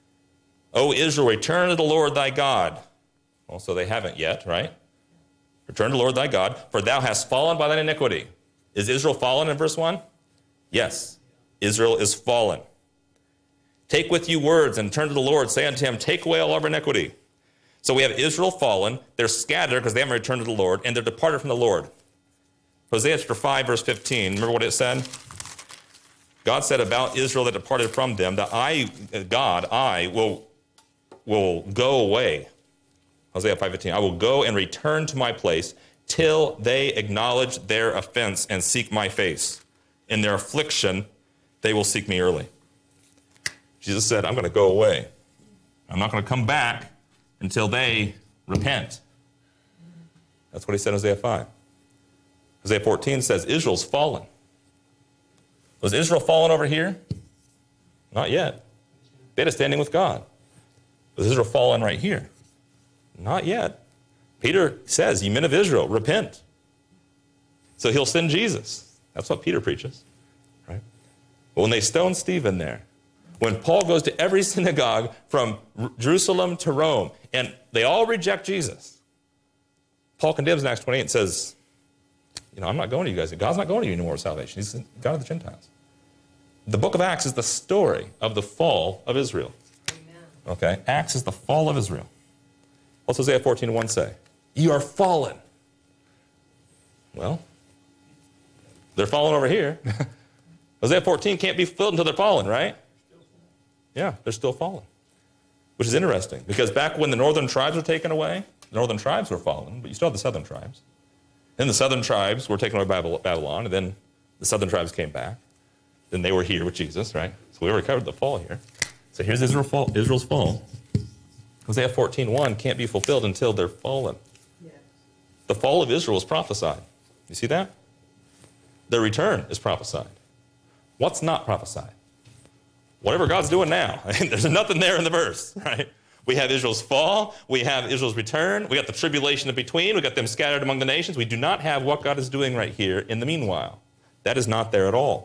O Israel, return to the Lord thy God. Well, so they haven't yet, right? Return to the Lord thy God, for thou hast fallen by thine iniquity. Is Israel fallen in verse one? Yes, Israel is fallen. Take with you words and turn to the Lord. Say unto him, take away all our iniquity. So we have Israel fallen. They're scattered because they haven't returned to the Lord, and they're departed from the Lord. Hosea chapter five, verse fifteen. Remember what it said? God said about Israel that departed from them, that I, God, I will, will go away. Hosea five fifteen, I will go and return to my place till they acknowledge their offense and seek my face. In their affliction, they will seek me early. Jesus said, I'm going to go away. I'm not going to come back until they repent. That's what he said in Hosea five. Hosea fourteen says, Israel's fallen. Was Israel fallen over here? Not yet. They had a standing with God. Was Israel fallen right here? Not yet. Peter says, ye men of Israel, repent. So he'll send Jesus. That's what Peter preaches, right? But when they stoned Stephen there, when Paul goes to every synagogue from Jerusalem to Rome, and they all reject Jesus, Paul condemns in Acts twenty-eight and says, you know, I'm not going to you guys. God's not going to you anymore with salvation. He's the God of the Gentiles. The book of Acts is the story of the fall of Israel. Amen. Okay? Acts is the fall of Israel. What's Hosea fourteen one say? You are fallen. Well, they're fallen over here. Hosea fourteen can't be fulfilled until they're fallen, right? Yeah, they're still fallen. Which is interesting, because back when the northern tribes were taken away, the northern tribes were fallen, but you still have the southern tribes. Then the southern tribes were taken away by Babylon, and then the southern tribes came back. Then they were here with Jesus, right? So we already covered the fall here. So here's Israel fall, Israel's fall. Hosea fourteen one can't be fulfilled until they're fallen. Yes. The fall of Israel is prophesied. You see that? Their return is prophesied. What's not prophesied? Whatever God's doing now. There's nothing there in the verse, right? We have Israel's fall. We have Israel's return. We got the tribulation in between. We got them scattered among the nations. We do not have what God is doing right here in the meanwhile. That is not there at all.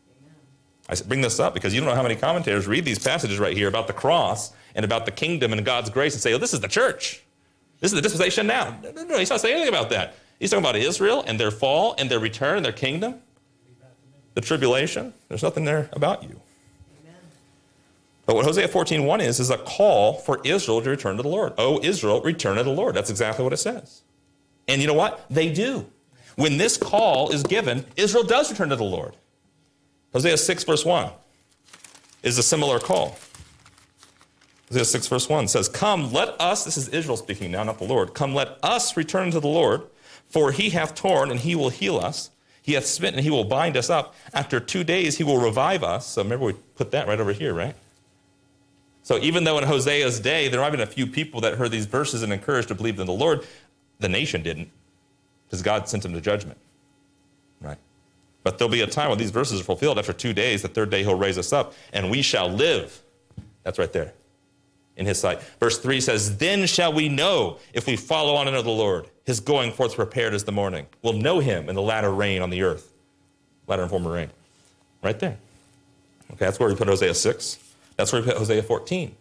I bring this up because you don't know how many commentators read these passages right here about the cross and about the kingdom and God's grace and say, oh, this is the church. This is the dispensation now. No, no, no, he's not saying anything about that. He's talking about Israel and their fall and their return and their kingdom. The tribulation. There's nothing there about you. Amen. But what Hosea fourteen one is, is a call for Israel to return to the Lord. Oh, Israel, return to the Lord. That's exactly what it says. And you know what? They do. When this call is given, Israel does return to the Lord. Hosea six verse one is a similar call. Hosea six verse one says, come, let us, this is Israel speaking now, not the Lord, come, let us return to the Lord, for he hath torn and he will heal us. He hath smitten and he will bind us up. After two days he will revive us. So remember we put that right over here, right? So even though in Hosea's day there might have been a few people that heard these verses and encouraged to believe in the Lord, the nation didn't, because God sent them to judgment, right? But there'll be a time when these verses are fulfilled. After two days, the third day he'll raise us up, and we shall live. That's right there in his sight. Verse three says, then shall we know if we follow on unto the Lord. His going forth prepared as the morning. We'll know him in the latter rain on the earth. Latter and former rain. Right there. Okay, that's where we put Hosea six. That's where we put Hosea fourteen.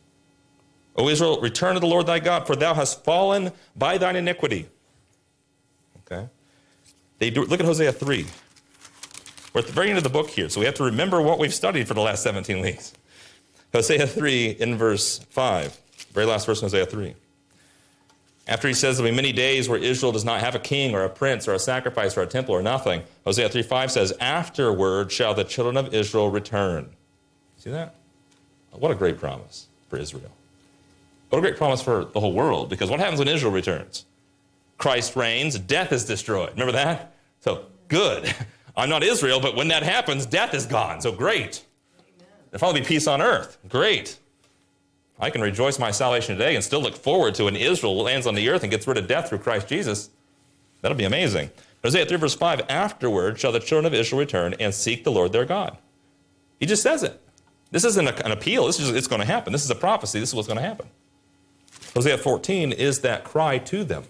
O Israel, return to the Lord thy God, for thou hast fallen by thine iniquity. Okay. They do, look at Hosea three. We're at the very end of the book here, so we have to remember what we've studied for the last seventeen weeks. Hosea three in verse five, very last verse in Hosea three. After he says there'll be many days where Israel does not have a king or a prince or a sacrifice or a temple or nothing, Hosea three five says, afterward shall the children of Israel return. See that? What a great promise for Israel. What a great promise for the whole world, because what happens when Israel returns? Christ reigns, death is destroyed. Remember that? So, good. I'm not Israel, but when that happens, death is gone. So great. There'll probably be peace on earth. Great. I can rejoice in my salvation today and still look forward to when Israel lands on the earth and gets rid of death through Christ Jesus. That'll be amazing. Hosea three verse five, afterward shall the children of Israel return and seek the Lord their God. He just says it. This isn't a, an appeal. This is just, it's going to happen. This is a prophecy. This is what's going to happen. Hosea fourteen is that cry to them.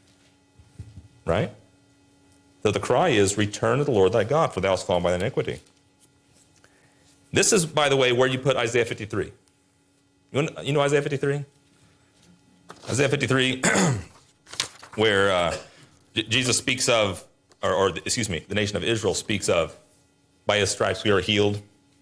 Right? So the cry is, return to the Lord thy God, for thou hast fallen by thy iniquity. This is, by the way, where you put Isaiah fifty-three. You know, you know Isaiah fifty-three? Isaiah fifty-three, where uh, Jesus speaks of, or, or excuse me, the nation of Israel speaks of, by his stripes we are healed.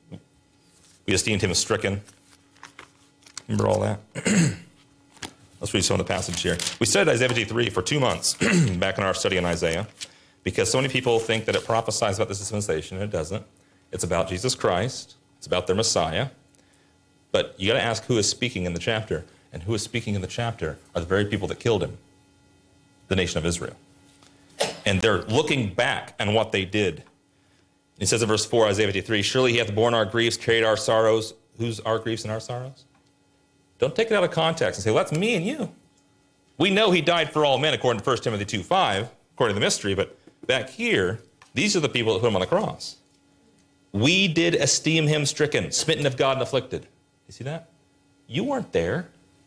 We esteemed him as stricken. Remember all that? Let's read some of the passage here. We studied Isaiah fifty-three for two months back in our study on Isaiah, because so many people think that it prophesies about this dispensation, and it doesn't. It's about Jesus Christ. It's about their Messiah. But you got to ask who is speaking in the chapter. And who is speaking in the chapter are the very people that killed him, the nation of Israel. And they're looking back on what they did. He says in verse four, Isaiah fifty-three, surely he hath borne our griefs, carried our sorrows. Who's our griefs and our sorrows? Don't take it out of context and say, well, that's me and you. We know he died for all men, according to First Timothy two five, according to the mystery. But back here, these are the people that put him on the cross. We did esteem him stricken, smitten of God and afflicted. You see that? You weren't there.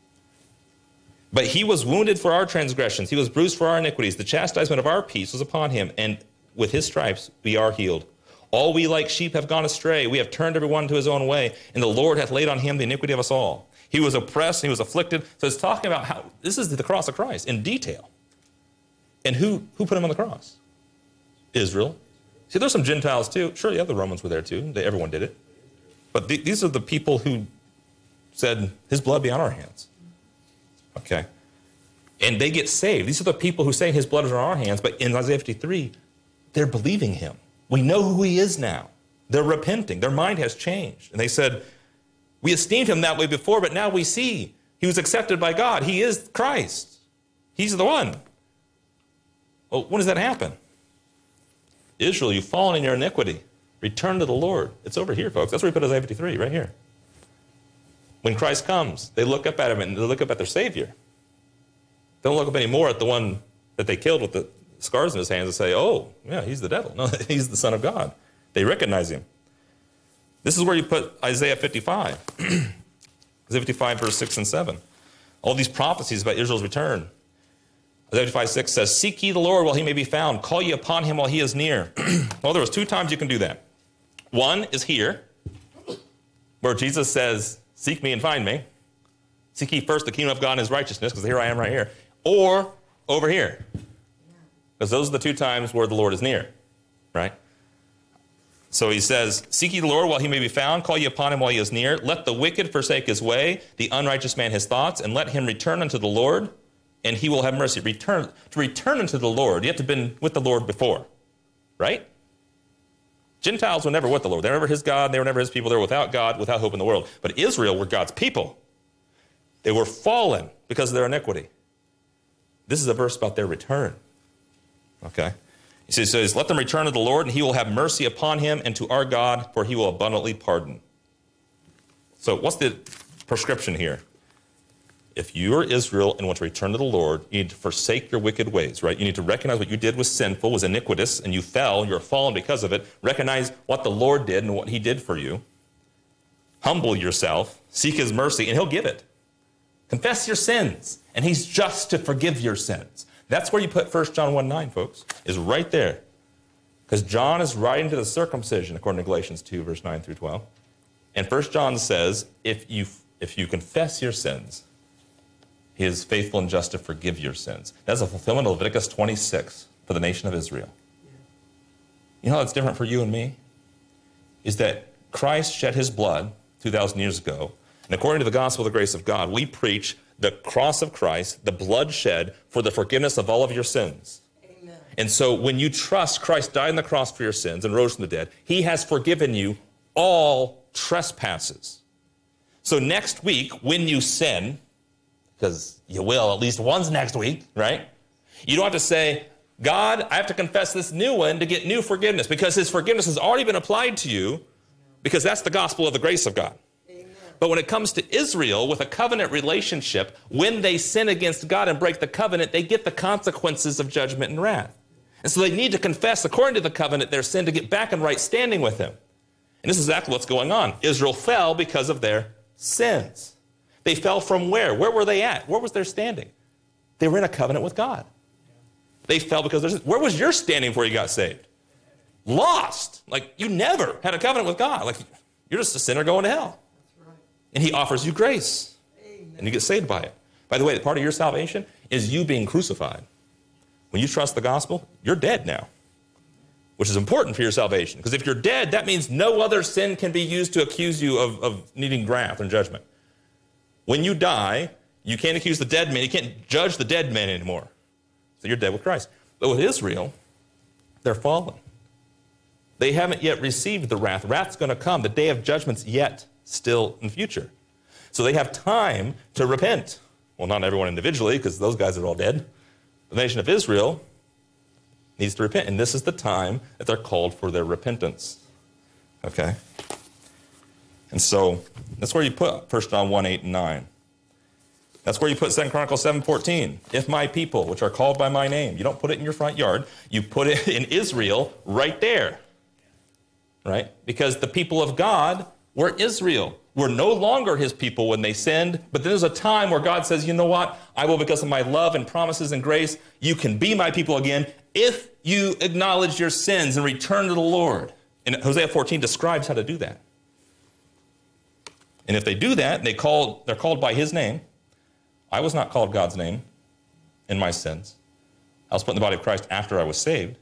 But he was wounded for our transgressions. He was bruised for our iniquities. The chastisement of our peace was upon him, and with his stripes we are healed. All we like sheep have gone astray. We have turned every one to his own way, and the Lord hath laid on him the iniquity of us all. He was oppressed, he was afflicted. So it's talking about how this is the cross of Christ in detail. And who, who put him on the cross? Israel. See, there's some Gentiles too. Sure, yeah, the Romans were there too. They, everyone did it. But th these are the people who said, his blood be on our hands. Okay. And they get saved. These are the people who say his blood is on our hands. But in Isaiah fifty-three, they're believing him. We know who he is now. They're repenting. Their mind has changed. And they said, we esteemed him that way before, but now we see he was accepted by God. He is Christ. He's the one. Well, when does that happen? Israel, you've fallen in your iniquity. Return to the Lord. It's over here, folks. That's where we put Isaiah fifty-three, right here. When Christ comes, they look up at him and they look up at their Savior. They don't look up anymore at the one that they killed with the scars in his hands and say, oh, yeah, he's the devil. No, he's the Son of God. They recognize him. This is where you put Isaiah fifty-five. Isaiah fifty-five, verse six and seven. All these prophecies about Israel's return. Isaiah fifty-five, six says, seek ye the Lord while he may be found. Call ye upon him while he is near. Well, there was two times you can do that. One is here, where Jesus says, seek me and find me. Seek ye first the kingdom of God and his righteousness, because here I am right here. Or over here. Because those are the two times where the Lord is near, right? So he says, seek ye the Lord while he may be found, call ye upon him while he is near. Let the wicked forsake his way, the unrighteous man his thoughts, and let him return unto the Lord, and he will have mercy. Return, to return unto the Lord, you have to have been with the Lord before, right? Gentiles were never with the Lord. They were never his God, they were never his people. They were without God, without hope in the world. But Israel were God's people. They were fallen because of their iniquity. This is a verse about their return. Okay? He says, let them return to the Lord, and he will have mercy upon him, and to our God, for he will abundantly pardon. So what's the prescription here? If you are Israel and want to return to the Lord, you need to forsake your wicked ways, right? You need to recognize what you did was sinful, was iniquitous, and you fell, you're fallen because of it. Recognize what the Lord did and what he did for you. Humble yourself, seek his mercy, and he'll give it. Confess your sins, and he's just to forgive your sins. That's where you put First John one nine, folks, is right there. Because John is writing to the circumcision, according to Galatians two, verse nine through twelve. And First John says, if you, if you confess your sins, he is faithful and just to forgive your sins. That's a fulfillment of Leviticus twenty-six for the nation of Israel. You know how it's different for you and me? Is that Christ shed his blood two thousand years ago, and according to the gospel of the grace of God, we preach the cross of Christ, the blood shed for the forgiveness of all of your sins. Amen. And so when you trust Christ died on the cross for your sins and rose from the dead, he has forgiven you all trespasses. So next week, when you sin, because you will at least once next week, right? You don't have to say, God, I have to confess this new one to get new forgiveness, because his forgiveness has already been applied to you, because that's the gospel of the grace of God. But when it comes to Israel, with a covenant relationship, when they sin against God and break the covenant, they get the consequences of judgment and wrath. And so they need to confess, according to the covenant, their sin to get back in right standing with him. And this is exactly what's going on. Israel fell because of their sins. They fell from where? Where were they at? Where was their standing? They were in a covenant with God. They fell because there's, where was your standing before you got saved? Lost. Like you never had a covenant with God. Like you're just a sinner going to hell. And he offers you grace. Amen. And you get saved by it. By the way, part of your salvation is you being crucified. When you trust the gospel, you're dead now, which is important for your salvation. Because if you're dead, that means no other sin can be used to accuse you of, of needing wrath and judgment. When you die, you can't accuse the dead man. You can't judge the dead man anymore. So you're dead with Christ. But with Israel, they're fallen. They haven't yet received the wrath. Wrath's going to come. The day of judgment's yet still in the future. So they have time to repent. Well, not everyone individually, because those guys are all dead. The nation of Israel needs to repent, and this is the time that they're called for their repentance. Okay? And so that's where you put First John one, eight, and nine. That's where you put Second Chronicles seven, fourteen. If my people, which are called by my name, you don't put it in your front yard, you put it in Israel right there. Right? Because the people of God were Israel. We're no longer his people when they sinned, but there's a time where God says, you know what? I will, because of my love and promises and grace, you can be my people again if you acknowledge your sins and return to the Lord. And Hosea fourteen describes how to do that. And if they do that, they call, they're called by his name. I was not called God's name in my sins. I was put in the body of Christ after I was saved.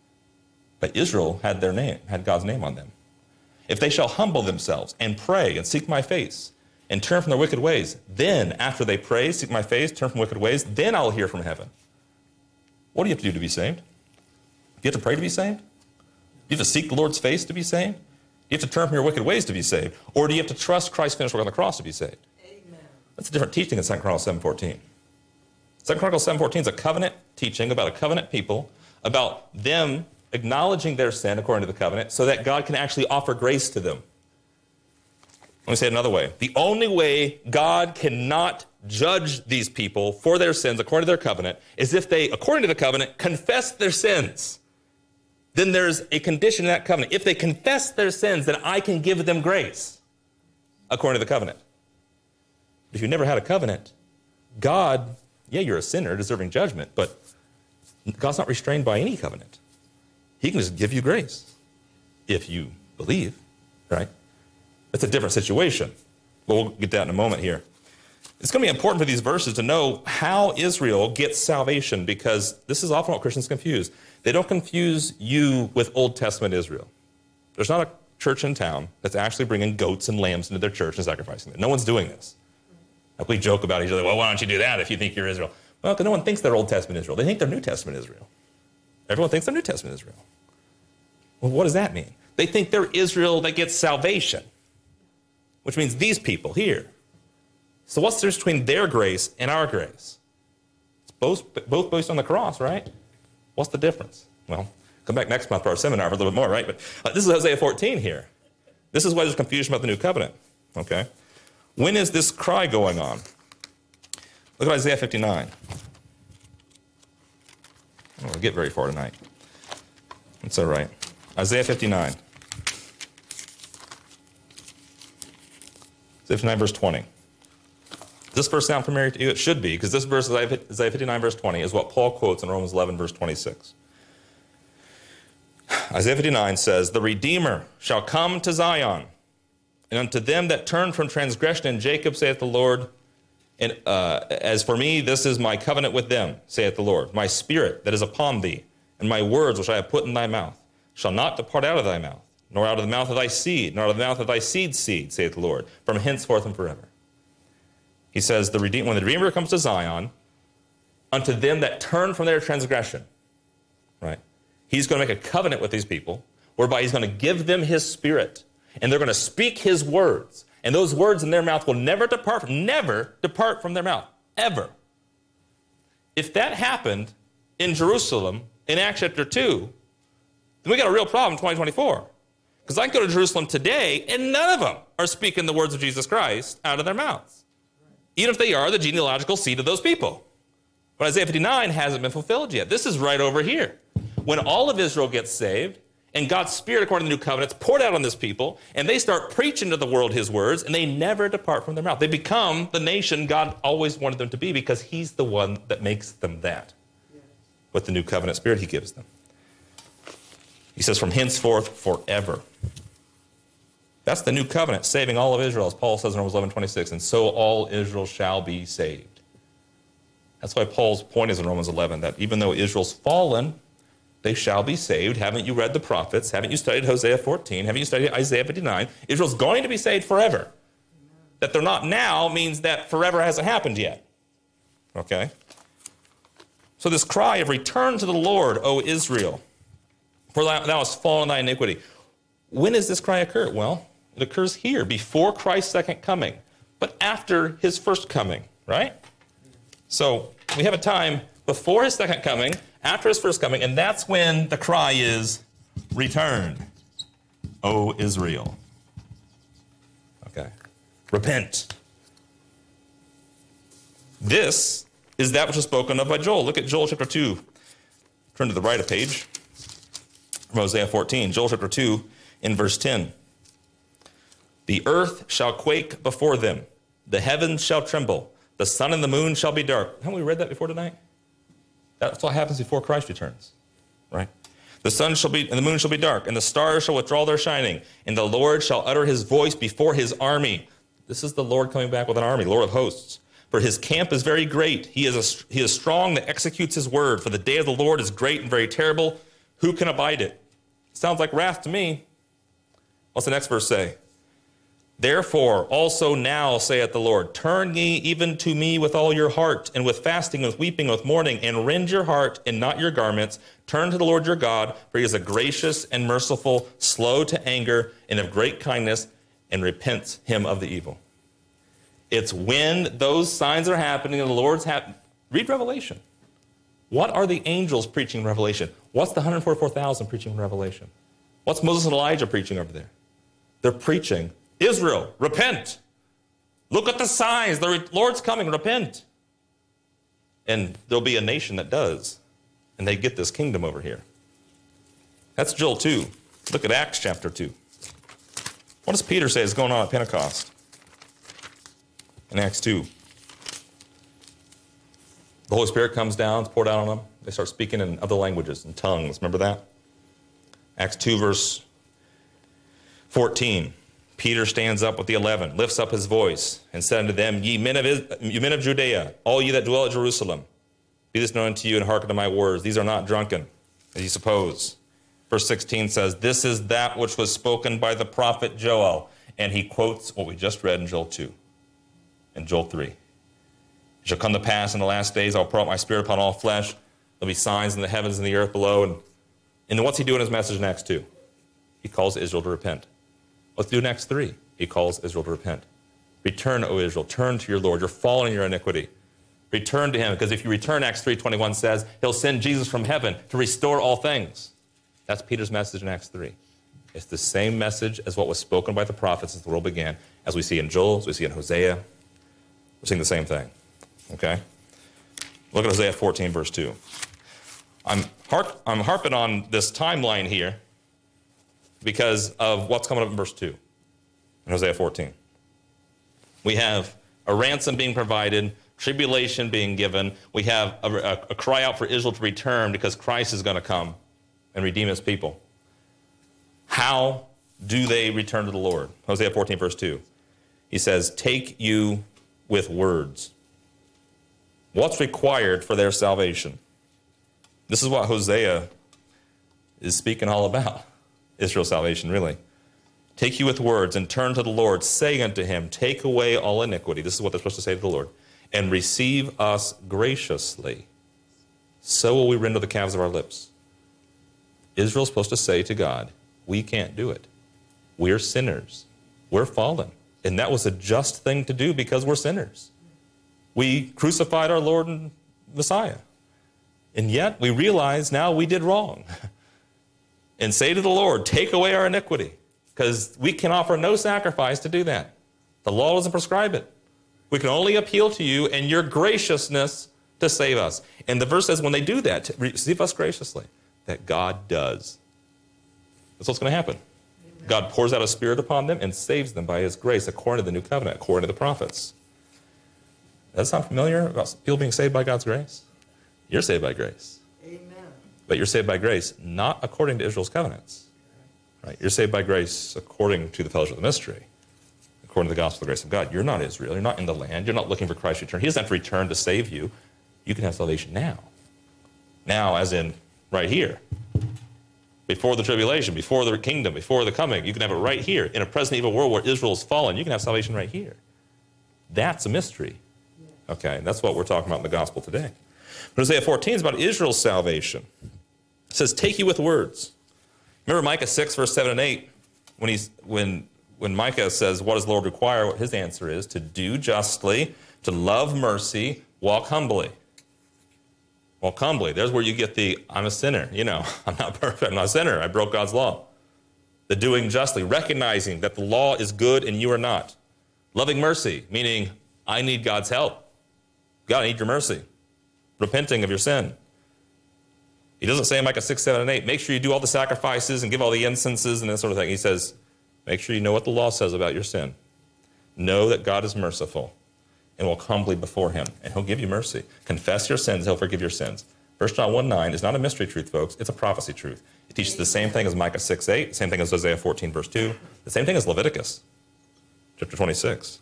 But Israel had their name, had God's name on them. If they shall humble themselves and pray and seek my face and turn from their wicked ways, then after they pray, seek my face, turn from wicked ways, then I'll hear from heaven. What do you have to do to be saved? Do you have to pray to be saved? Do you have to seek the Lord's face to be saved? Do you have to turn from your wicked ways to be saved? Or do you have to trust Christ's finished work on the cross to be saved? Amen. That's a different teaching in Second Chronicles seven fourteen. Second Chronicles seven fourteen is a covenant teaching about a covenant people, about them acknowledging their sin according to the covenant so that God can actually offer grace to them. Let me say it another way. The only way God cannot judge these people for their sins according to their covenant is if they, according to the covenant, confess their sins. Then there's a condition in that covenant. If they confess their sins, then I can give them grace according to the covenant. If you never had a covenant, God, yeah, you're a sinner deserving judgment, but God's not restrained by any covenant. He can just give you grace if you believe, right? It's a different situation, but we'll get that in a moment here. It's going to be important for these verses to know how Israel gets salvation, because this is often what Christians confuse. They don't confuse you with Old Testament Israel. There's not a church in town that's actually bringing goats and lambs into their church and sacrificing them. No one's doing this. Like we joke about each other, well, why don't you do that if you think you're Israel? Well, because no one thinks they're Old Testament Israel. They think they're New Testament Israel. Everyone thinks they're New Testament Israel. Well, what does that mean? They think they're Israel that gets salvation, which means these people here. So what's the difference between their grace and our grace? It's both, both based on the cross, right? What's the difference? Well, come back next month for our seminar for a little bit more, right? But uh, this is Hosea fourteen here. This is why there's confusion about the new covenant, okay? When is this cry going on? Look at Isaiah fifty-nine. I don't want to get very far tonight. It's all right. Isaiah fifty-nine. Isaiah fifty-nine, verse twenty. Does this verse sound familiar to you? It should be, because this verse, Isaiah fifty-nine, verse twenty, is what Paul quotes in Romans eleven, verse twenty-six. Isaiah fifty-nine says, "The Redeemer shall come to Zion, and unto them that turn from transgression in Jacob, saith the Lord, and uh, as for me, this is my covenant with them, saith the Lord. My spirit that is upon thee, and my words which I have put in thy mouth, shall not depart out of thy mouth, nor out of the mouth of thy seed, nor out of the mouth of thy seed's seed, saith the Lord, from henceforth and forever." He says, the Redeemer, when the Redeemer comes to Zion, unto them that turn from their transgression, right? He's going to make a covenant with these people, whereby he's going to give them his spirit, and they're going to speak his words, and those words in their mouth will never depart from, never depart from their mouth, ever. If that happened in Jerusalem in Acts chapter two, then we got a real problem in twenty twenty-four. Because I can go to Jerusalem today, and none of them are speaking the words of Jesus Christ out of their mouths, even if they are the genealogical seed of those people. But Isaiah fifty-nine hasn't been fulfilled yet. This is right over here. When all of Israel gets saved, and God's Spirit, according to the new covenant, is poured out on this people, and they start preaching to the world his words, and they never depart from their mouth. They become the nation God always wanted them to be, because he's the one that makes them that, with the new covenant spirit he gives them. He says, from henceforth, forever. That's the new covenant, saving all of Israel, as Paul says in Romans eleven twenty-six, and so all Israel shall be saved. That's why Paul's point is in Romans eleven, that even though Israel's fallen, they shall be saved. Haven't you read the prophets? Haven't you studied Hosea fourteen? Haven't you studied Isaiah fifty-nine? Israel's going to be saved forever. That they're not now means that forever hasn't happened yet. Okay? So this cry of return to the Lord, O Israel, for thou hast fallen in thy iniquity. When does this cry occur? Well, it occurs here, before Christ's second coming, but after his first coming, right? So we have a time before his second coming, after his first coming, and that's when the cry is, return, O Israel. Okay. Repent. This is that which is spoken of by Joel. Look at Joel chapter two. Turn to the right a page. From Hosea fourteen. Joel chapter two in verse ten. The earth shall quake before them. The heavens shall tremble. The sun and the moon shall be dark. Haven't we read that before tonight? That's what happens before Christ returns, right? The sun shall be, and the moon shall be dark, and the stars shall withdraw their shining, and the Lord shall utter his voice before his army. This is the Lord coming back with an army, Lord of hosts. For his camp is very great. He is, a, he is strong that executes his word. For the day of the Lord is great and very terrible. Who can abide it? Sounds like wrath to me. What's the next verse say? Therefore, also now, saith the Lord, turn ye even to me with all your heart, and with fasting, with weeping, with mourning, and rend your heart and not your garments. Turn to the Lord your God, for he is a gracious and merciful, slow to anger, and of great kindness, and repents him of the evil. It's when those signs are happening and the Lord's happening. Read Revelation. What are the angels preaching in Revelation? What's the one hundred forty-four thousand preaching in Revelation? What's Moses and Elijah preaching over there? They're preaching, Israel, repent. Look at the signs. The Lord's coming, repent. And there'll be a nation that does. And they get this kingdom over here. That's Joel two. Look at Acts chapter two. What does Peter say is going on at Pentecost? In Acts two. The Holy Spirit comes down, it's poured out on them. They start speaking in other languages, in tongues. Remember that? Acts two, verse fourteen. Peter stands up with the eleven, lifts up his voice, and said unto them, Ye men of, ye men of Judea, all ye that dwell at Jerusalem, be this known unto you, and hearken to my words. These are not drunken, as ye suppose. Verse sixteen says, This is that which was spoken by the prophet Joel. And he quotes what we just read in Joel two and Joel three. It shall come to pass in the last days, I'll pour out my spirit upon all flesh. There'll be signs in the heavens and the earth below. And, and what's he doing in his message in Acts two? He calls Israel to repent. Let's do in Acts three. He calls Israel to repent. Return, O Israel, turn to your Lord. You're fallen in your iniquity. Return to him, because if you return, Acts three twenty-one says, he'll send Jesus from heaven to restore all things. That's Peter's message in Acts three. It's the same message as what was spoken by the prophets as the world began, as we see in Joel, as we see in Hosea. We're seeing the same thing. Okay? Look at Hosea fourteen, verse two. I'm, harp, I'm harping on this timeline here because of what's coming up in verse two in Hosea fourteen. We have a ransom being provided, tribulation being given. We have a, a, a cry out for Israel to return because Christ is going to come and redeem his people. How do they return to the Lord? Hosea fourteen, verse two. He says, take you with words. What's required for their salvation? This is what Hosea is speaking all about. Israel's salvation, really. Take you with words and turn to the Lord, saying unto him, take away all iniquity. This is what they're supposed to say to the Lord. And receive us graciously. So will we render the calves of our lips. Israel's supposed to say to God, we can't do it. We're sinners. We're fallen. And that was a just thing to do because we're sinners. We crucified our Lord and Messiah. And yet we realize now we did wrong. And say to the Lord, take away our iniquity. Because we can offer no sacrifice to do that. The law doesn't prescribe it. We can only appeal to you and your graciousness to save us. And the verse says when they do that, to receive us graciously, that God does. That's what's going to happen. Amen. God pours out a spirit upon them and saves them by his grace according to the new covenant, according to the prophets. That sound familiar about people being saved by God's grace? You're saved by grace. Amen. But you're saved by grace not according to Israel's covenants. Right? You're saved by grace according to the fellowship of the mystery, according to the gospel of the grace of God. You're not Israel. You're not in the land. You're not looking for Christ's return. He doesn't have to return to save you. You can have salvation now. Now, as in right here. Before the tribulation, before the kingdom, before the coming. You can have it right here. In a present evil world where Israel is fallen, you can have salvation right here. That's a mystery. Okay, that's what we're talking about in the gospel today. But Hosea fourteen is about Israel's salvation. It says, take you with words. Remember Micah six, verse seven and eight, when, he's, when, when Micah says, what does the Lord require? What his answer is, to do justly, to love mercy, walk humbly. Walk humbly. There's where you get the, I'm a sinner. You know, I'm not perfect. I'm not a sinner. I broke God's law. The doing justly, recognizing that the law is good and you are not. Loving mercy, meaning I need God's help. God, I need your mercy. Repenting of your sin. He doesn't say in Micah six, seven, and eight, make sure you do all the sacrifices and give all the incenses and that sort of thing. He says, make sure you know what the law says about your sin. Know that God is merciful and walk humbly before him, and he'll give you mercy. Confess your sins, he'll forgive your sins. First John one nine is not a mystery truth, folks. It's a prophecy truth. It teaches the same thing as Micah six eight, the same thing as Isaiah fourteen, verse two, the same thing as Leviticus, chapter twenty-six.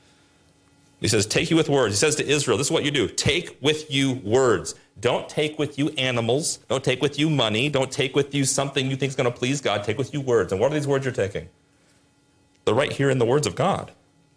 He says, take you with words. He says to Israel, this is what you do. Take with you words. Don't take with you animals. Don't take with you money. Don't take with you something you think is going to please God. Take with you words. And what are these words you're taking? They're right here in the words of God.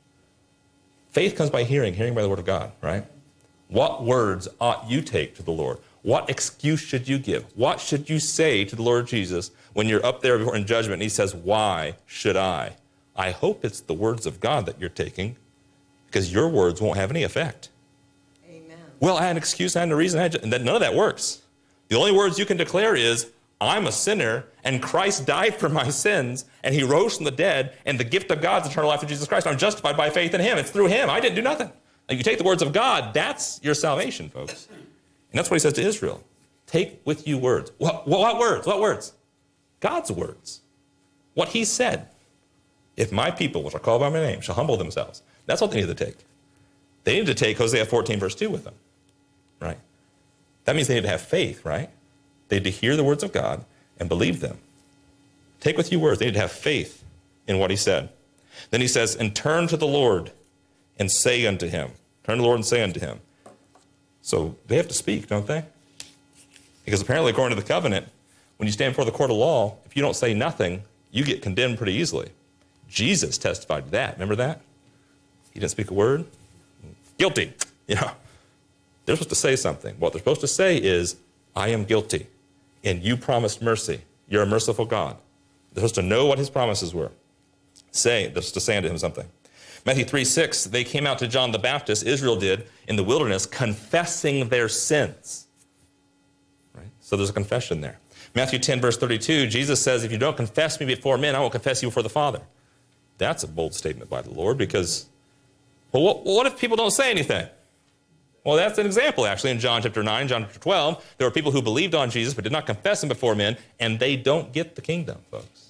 Faith comes by hearing, hearing by the word of God, right? What words ought you take to the Lord? What excuse should you give? What should you say to the Lord Jesus when you're up there in judgment and he says, why should I? I hope it's the words of God that you're taking, because your words won't have any effect. Amen. Well, I had an excuse, I had a reason, I had to, and that, none of that works. The only words you can declare is, I'm a sinner, and Christ died for my sins, and he rose from the dead, and the gift of God's eternal life in Jesus Christ. I'm justified by faith in him. It's through him. I didn't do nothing. And you take the words of God, that's your salvation, folks. And that's what he says to Israel. Take with you words. What, what, what words? What words? God's words. What he said. If my people, which are called by my name, shall humble themselves. That's what they need to take. They need to take Hosea fourteen, verse two with them, right? That means they need to have faith, right? They need to hear the words of God and believe them. Take with you words. They need to have faith in what he said. Then he says, and turn to the Lord and say unto him. Turn to the Lord and say unto him. So they have to speak, don't they? Because apparently, according to the covenant, when you stand before the court of law, if you don't say nothing, you get condemned pretty easily. Jesus testified to that. Remember that? He didn't speak a word. Guilty. You know, they're supposed to say something. What they're supposed to say is, I am guilty, and you promised mercy. You're a merciful God. They're supposed to know what his promises were. Say, they're supposed to say unto him something. Matthew three six, they came out to John the Baptist, Israel did, in the wilderness, confessing their sins. Right? So there's a confession there. Matthew ten, verse thirty-two, Jesus says, if you don't confess me before men, I will confess you before the Father. That's a bold statement by the Lord, because, well, what, what if people don't say anything? Well, that's an example, actually, in John chapter nine, John chapter twelve. There were people who believed on Jesus but did not confess him before men, and they don't get the kingdom, folks.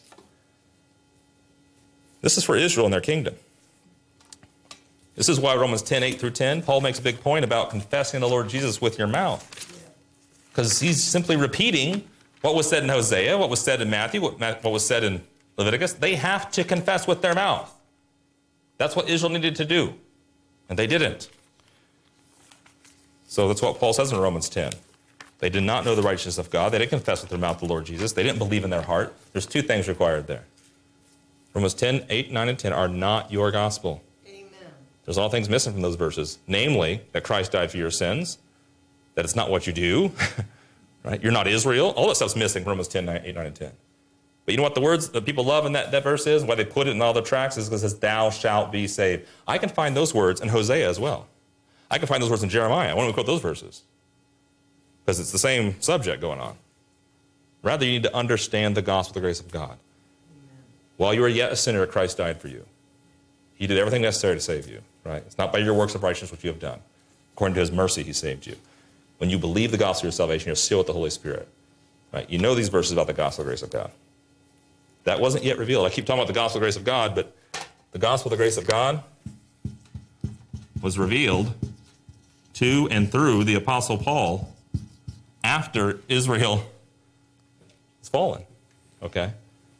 This is for Israel and their kingdom. This is why Romans ten, eight through ten, Paul makes a big point about confessing the Lord Jesus with your mouth. Because he's simply repeating what was said in Hosea, what was said in Matthew, what, what was said in Leviticus. They have to confess with their mouth. That's what Israel needed to do, and they didn't. So that's what Paul says in Romans ten. They did not know the righteousness of God. They didn't confess with their mouth the Lord Jesus. They didn't believe in their heart. There's two things required there. Romans ten, eight, nine, and ten are not your gospel. Amen. There's all things missing from those verses, namely that Christ died for your sins, that it's not what you do, right? You're not Israel. All that stuff's missing from Romans ten, eight, nine, and ten. But you know what the words that people love in that, that verse is, why they put it in all the tracts, is because it says, thou shalt be saved. I can find those words in Hosea as well. I can find those words in Jeremiah. Why don't we quote those verses? Because it's the same subject going on. Rather, you need to understand the gospel, the grace of God. Amen. While you were yet a sinner, Christ died for you. He did everything necessary to save you, right? It's not by your works of righteousness which you have done. According to his mercy, he saved you. When you believe the gospel of your salvation, you're sealed with the Holy Spirit, right? You know these verses about the gospel, the grace of God. That wasn't yet revealed. I keep talking about the gospel, the grace of God, but the gospel, the grace of God was revealed to and through the Apostle Paul after Israel is fallen, okay?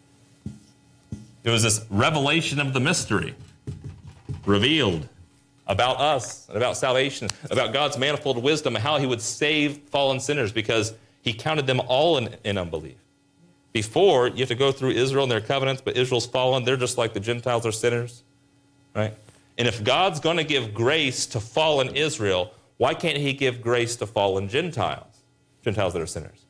It was this revelation of the mystery revealed about us, and about salvation, about God's manifold wisdom, and how he would save fallen sinners because he counted them all in, in unbelief. Before, you have to go through Israel and their covenants, but Israel's fallen. They're just like the Gentiles are sinners, right? And if God's going to give grace to fallen Israel, why can't he give grace to fallen Gentiles, Gentiles that are sinners?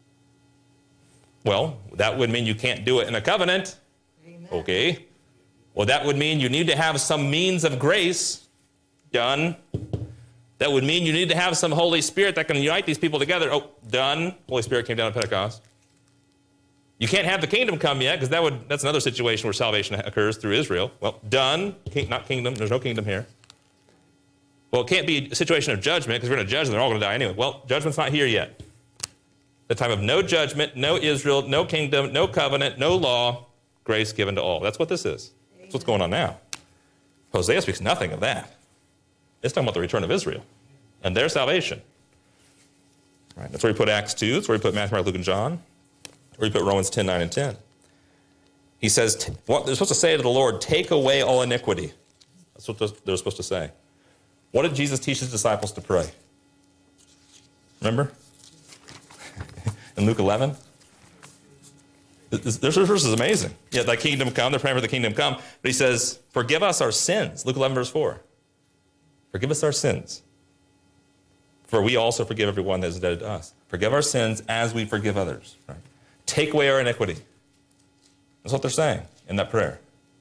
Well, that would mean you can't do it in a covenant. Amen. Okay. Well, that would mean you need to have some means of grace done. That would mean you need to have some Holy Spirit that can unite these people together. Oh, done. Holy Spirit came down at Pentecost. You can't have the kingdom come yet, because that would that's another situation where salvation occurs through Israel. Well, done. King, not kingdom. There's no kingdom here. Well, it can't be a situation of judgment, because we're going to judge them. They're all going to die anyway. Well, judgment's not here yet. The time of no judgment, no Israel, no kingdom, no covenant, no law, grace given to all. That's what this is. That's what's going on now. Hosea speaks nothing of that. It's talking about the return of Israel and their salvation. Right? That's where he put Acts two. That's where he put Matthew, Mark, Luke, and John. Where he put Romans ten, nine, and ten. He says, what they're supposed to say to the Lord, take away all iniquity. That's what they're supposed to say. What did Jesus teach his disciples to pray? Remember? In Luke eleven? This, this verse is amazing. Yeah, thy kingdom come. They're praying for the kingdom come. But he says, forgive us our sins. Luke eleven, verse four. Forgive us our sins. For we also forgive everyone that is indebted to us. Forgive our sins as we forgive others. Right? Take away our iniquity. That's what they're saying in that prayer.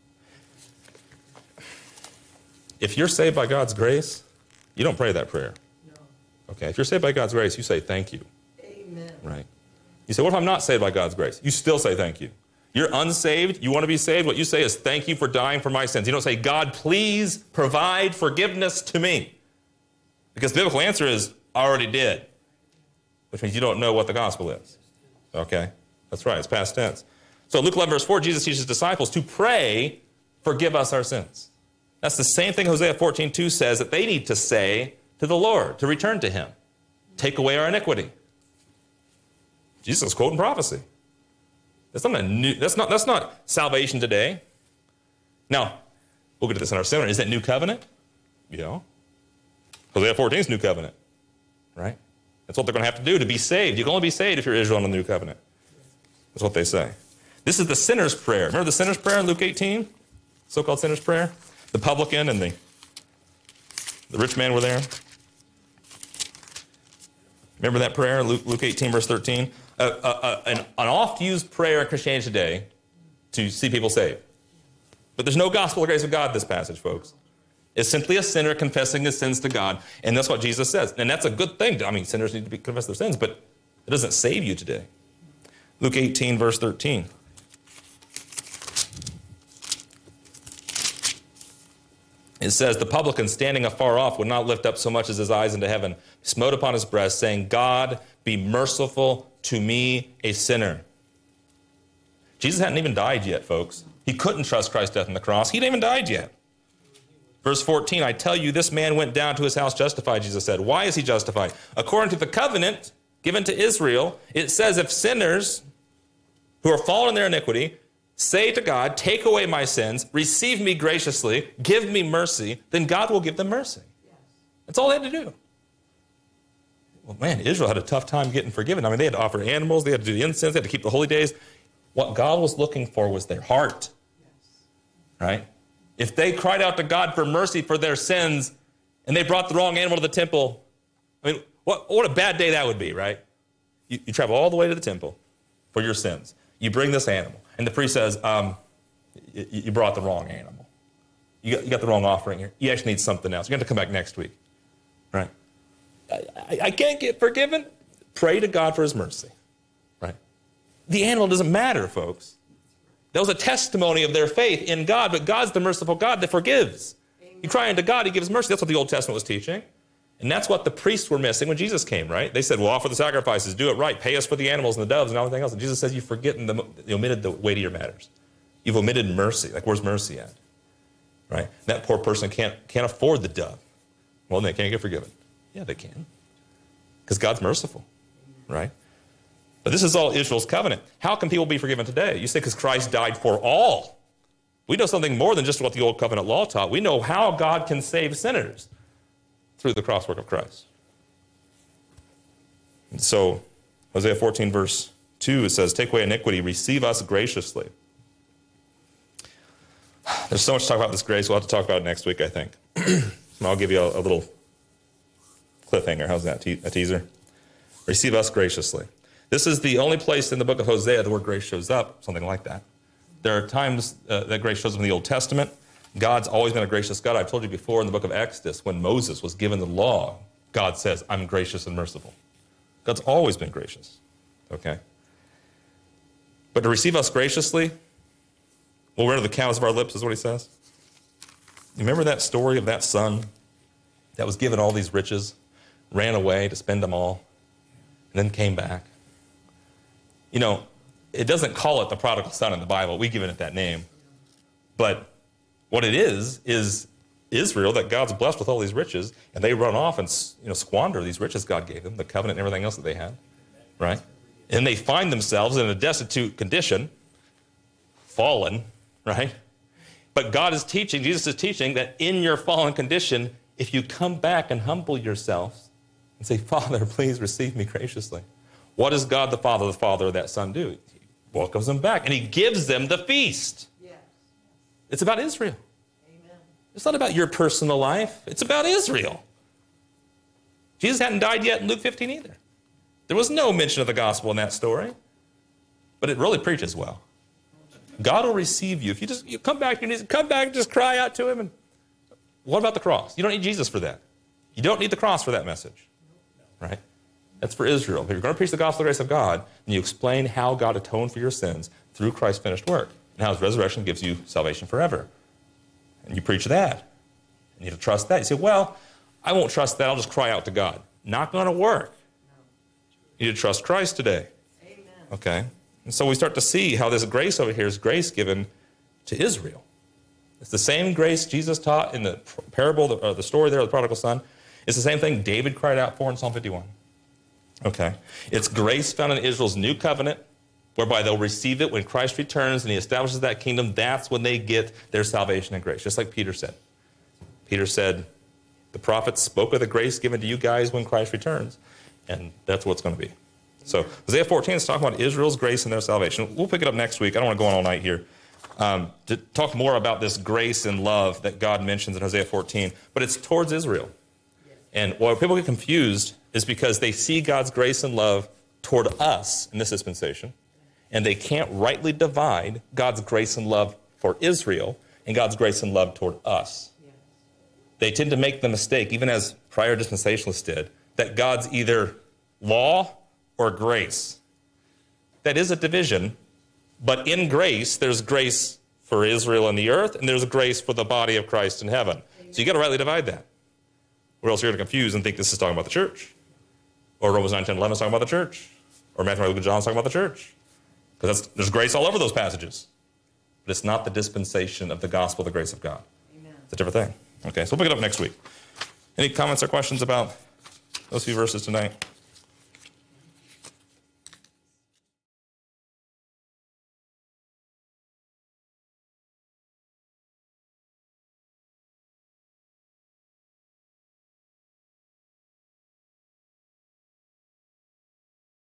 If you're saved by God's grace, you don't pray that prayer. No. Okay, if you're saved by God's grace, you say thank you. Amen. Right? You say, what if I'm not saved by God's grace? You still say thank you. You're unsaved, you want to be saved, what you say is thank you for dying for my sins. You don't say, God, please provide forgiveness to me. Because the biblical answer is, I already did. Which means you don't know what the gospel is. Okay? That's right, it's past tense. So Luke eleven, verse four, Jesus teaches his disciples to pray, forgive us our sins. That's the same thing Hosea fourteen, two says that they need to say to the Lord, to return to him. Take away our iniquity. Jesus is quoting prophecy. That's not, a new, that's, not, that's not salvation today. Now, we'll get to this in our seminar. Is that new covenant? Yeah. Hosea fourteen is new covenant, right? That's what they're going to have to do to be saved. You can only be saved if you're Israel in the new covenant. That's what they say. This is the sinner's prayer. Remember the sinner's prayer in Luke eighteen? So-called sinner's prayer? The publican and the, the rich man were there. Remember that prayer, Luke, Luke eighteen, verse thirteen? Uh, uh, uh, an, an oft-used prayer in Christianity today to see people saved. But there's no gospel of grace of God in this passage, folks. It's simply a sinner confessing his sins to God, and that's what Jesus says. And that's a good thing. I mean, sinners need to be, confess their sins, but it doesn't save you today. Luke eighteen, verse thirteen. It says, the publican standing afar off would not lift up so much as his eyes into heaven, smote upon his breast, saying, God, be merciful to me, a sinner. Jesus hadn't even died yet, folks. He couldn't trust Christ's death on the cross. He hadn't even died yet. Verse fourteen, I tell you, this man went down to his house justified, Jesus said. Why is he justified? According to the covenant given to Israel, it says if sinners who are fallen in their iniquity say to God, take away my sins, receive me graciously, give me mercy, then God will give them mercy. Yes. That's all they had to do. Well, man, Israel had a tough time getting forgiven. I mean, they had to offer animals, they had to do the incense, they had to keep the holy days. What God was looking for was their heart. Yes. Right? If they cried out to God for mercy for their sins and they brought the wrong animal to the temple, I mean, what, what a bad day that would be, right? You, you travel all the way to the temple for your sins. You bring this animal. And the priest says, um, you, you brought the wrong animal. You got, you got the wrong offering here. You actually need something else. You're going to come back next week. Right? I, I, I can't get forgiven. Pray to God for his mercy. Right? The animal doesn't matter, folks. That was a testimony of their faith in God, but God's the merciful God that forgives. Amen. You cry unto God, he gives mercy. That's what the Old Testament was teaching. And that's what the priests were missing when Jesus came, right? They said, well, offer the sacrifices, do it right, pay us for the animals and the doves and everything else. And Jesus says, you've forgotten the, you omitted the weightier matters. You've omitted mercy. Like, where's mercy at? Right? That poor person can't, can't afford the dove. Well, they can't get forgiven. Yeah, they can. Because God's merciful, right? But this is all Israel's covenant. How can people be forgiven today? You say because Christ died for all. We know something more than just what the old covenant law taught. We know how God can save sinners through the cross work of Christ. And so, Hosea fourteen, verse two, it says, take away iniquity, receive us graciously. There's so much to talk about this grace. We'll have to talk about it next week, I think. I'll give you a, a little cliffhanger. How's that? Te- a teaser? Receive us graciously. This is the only place in the book of Hosea the word grace shows up, something like that. There are times uh, that grace shows up in the Old Testament. God's always been a gracious God. I've told you before in the book of Exodus, when Moses was given the law, God says, I'm gracious and merciful. God's always been gracious, okay? But to receive us graciously, we'll render the cows of our lips, is what he says. You remember that story of that son that was given all these riches, ran away to spend them all, and then came back? You know, it doesn't call it the prodigal son in the Bible. We've given it that name. But what it is, is Israel that God's blessed with all these riches, and they run off and you know squander these riches God gave them, the covenant and everything else that they had, right? And they find themselves in a destitute condition, fallen, right? But God is teaching, Jesus is teaching that in your fallen condition, if you come back and humble yourselves and say, Father, please receive me graciously. What does God the Father, the Father of that Son do? He welcomes them back, and he gives them the feast. Yes. It's about Israel. Amen. It's not about your personal life. It's about Israel. Jesus hadn't died yet in Luke fifteen either. There was no mention of the gospel in that story, but it really preaches well. God will receive you. If you just you come back to your knees, come back and just cry out to him. And what about the cross? You don't need Jesus for that. You don't need the cross for that message, right? That's for Israel. If you're going to preach the gospel of the grace of God, then you explain how God atoned for your sins through Christ's finished work and how his resurrection gives you salvation forever. And you preach that. And you have to trust that. You say, well, I won't trust that. I'll just cry out to God. Not going to work. You need to trust Christ today. Amen. Okay? And so we start to see how this grace over here is grace given to Israel. It's the same grace Jesus taught in the parable, the, uh, the story there of the prodigal son. It's the same thing David cried out for in Psalm fifty-one. Okay. It's grace found in Israel's new covenant, whereby they'll receive it when Christ returns and he establishes that kingdom. That's when they get their salvation and grace, just like Peter said. Peter said, the prophets spoke of the grace given to you guys when Christ returns, and that's what it's going to be. So Hosea fourteen is talking about Israel's grace and their salvation. We'll pick it up next week. I don't want to go on all night here um, to talk more about this grace and love that God mentions in Hosea fourteen, but it's towards Israel. And why people get confused is because they see God's grace and love toward us in this dispensation, and they can't rightly divide God's grace and love for Israel and God's grace and love toward us. Yes. They tend to make the mistake, even as prior dispensationalists did, that God's either law or grace. That is a division, but in grace, there's grace for Israel and the earth, and there's grace for the body of Christ in heaven. Amen. So you got to rightly divide that. Or else you're going to confuse and think this is talking about the church. Or Romans nine, ten, eleven is talking about the church. Or Matthew, Mark, Luke, and John is talking about the church. Because there's grace all over those passages. But it's not the dispensation of the gospel, the grace of God. Amen. It's a different thing. Okay, so we'll pick it up next week. Any comments or questions about those few verses tonight?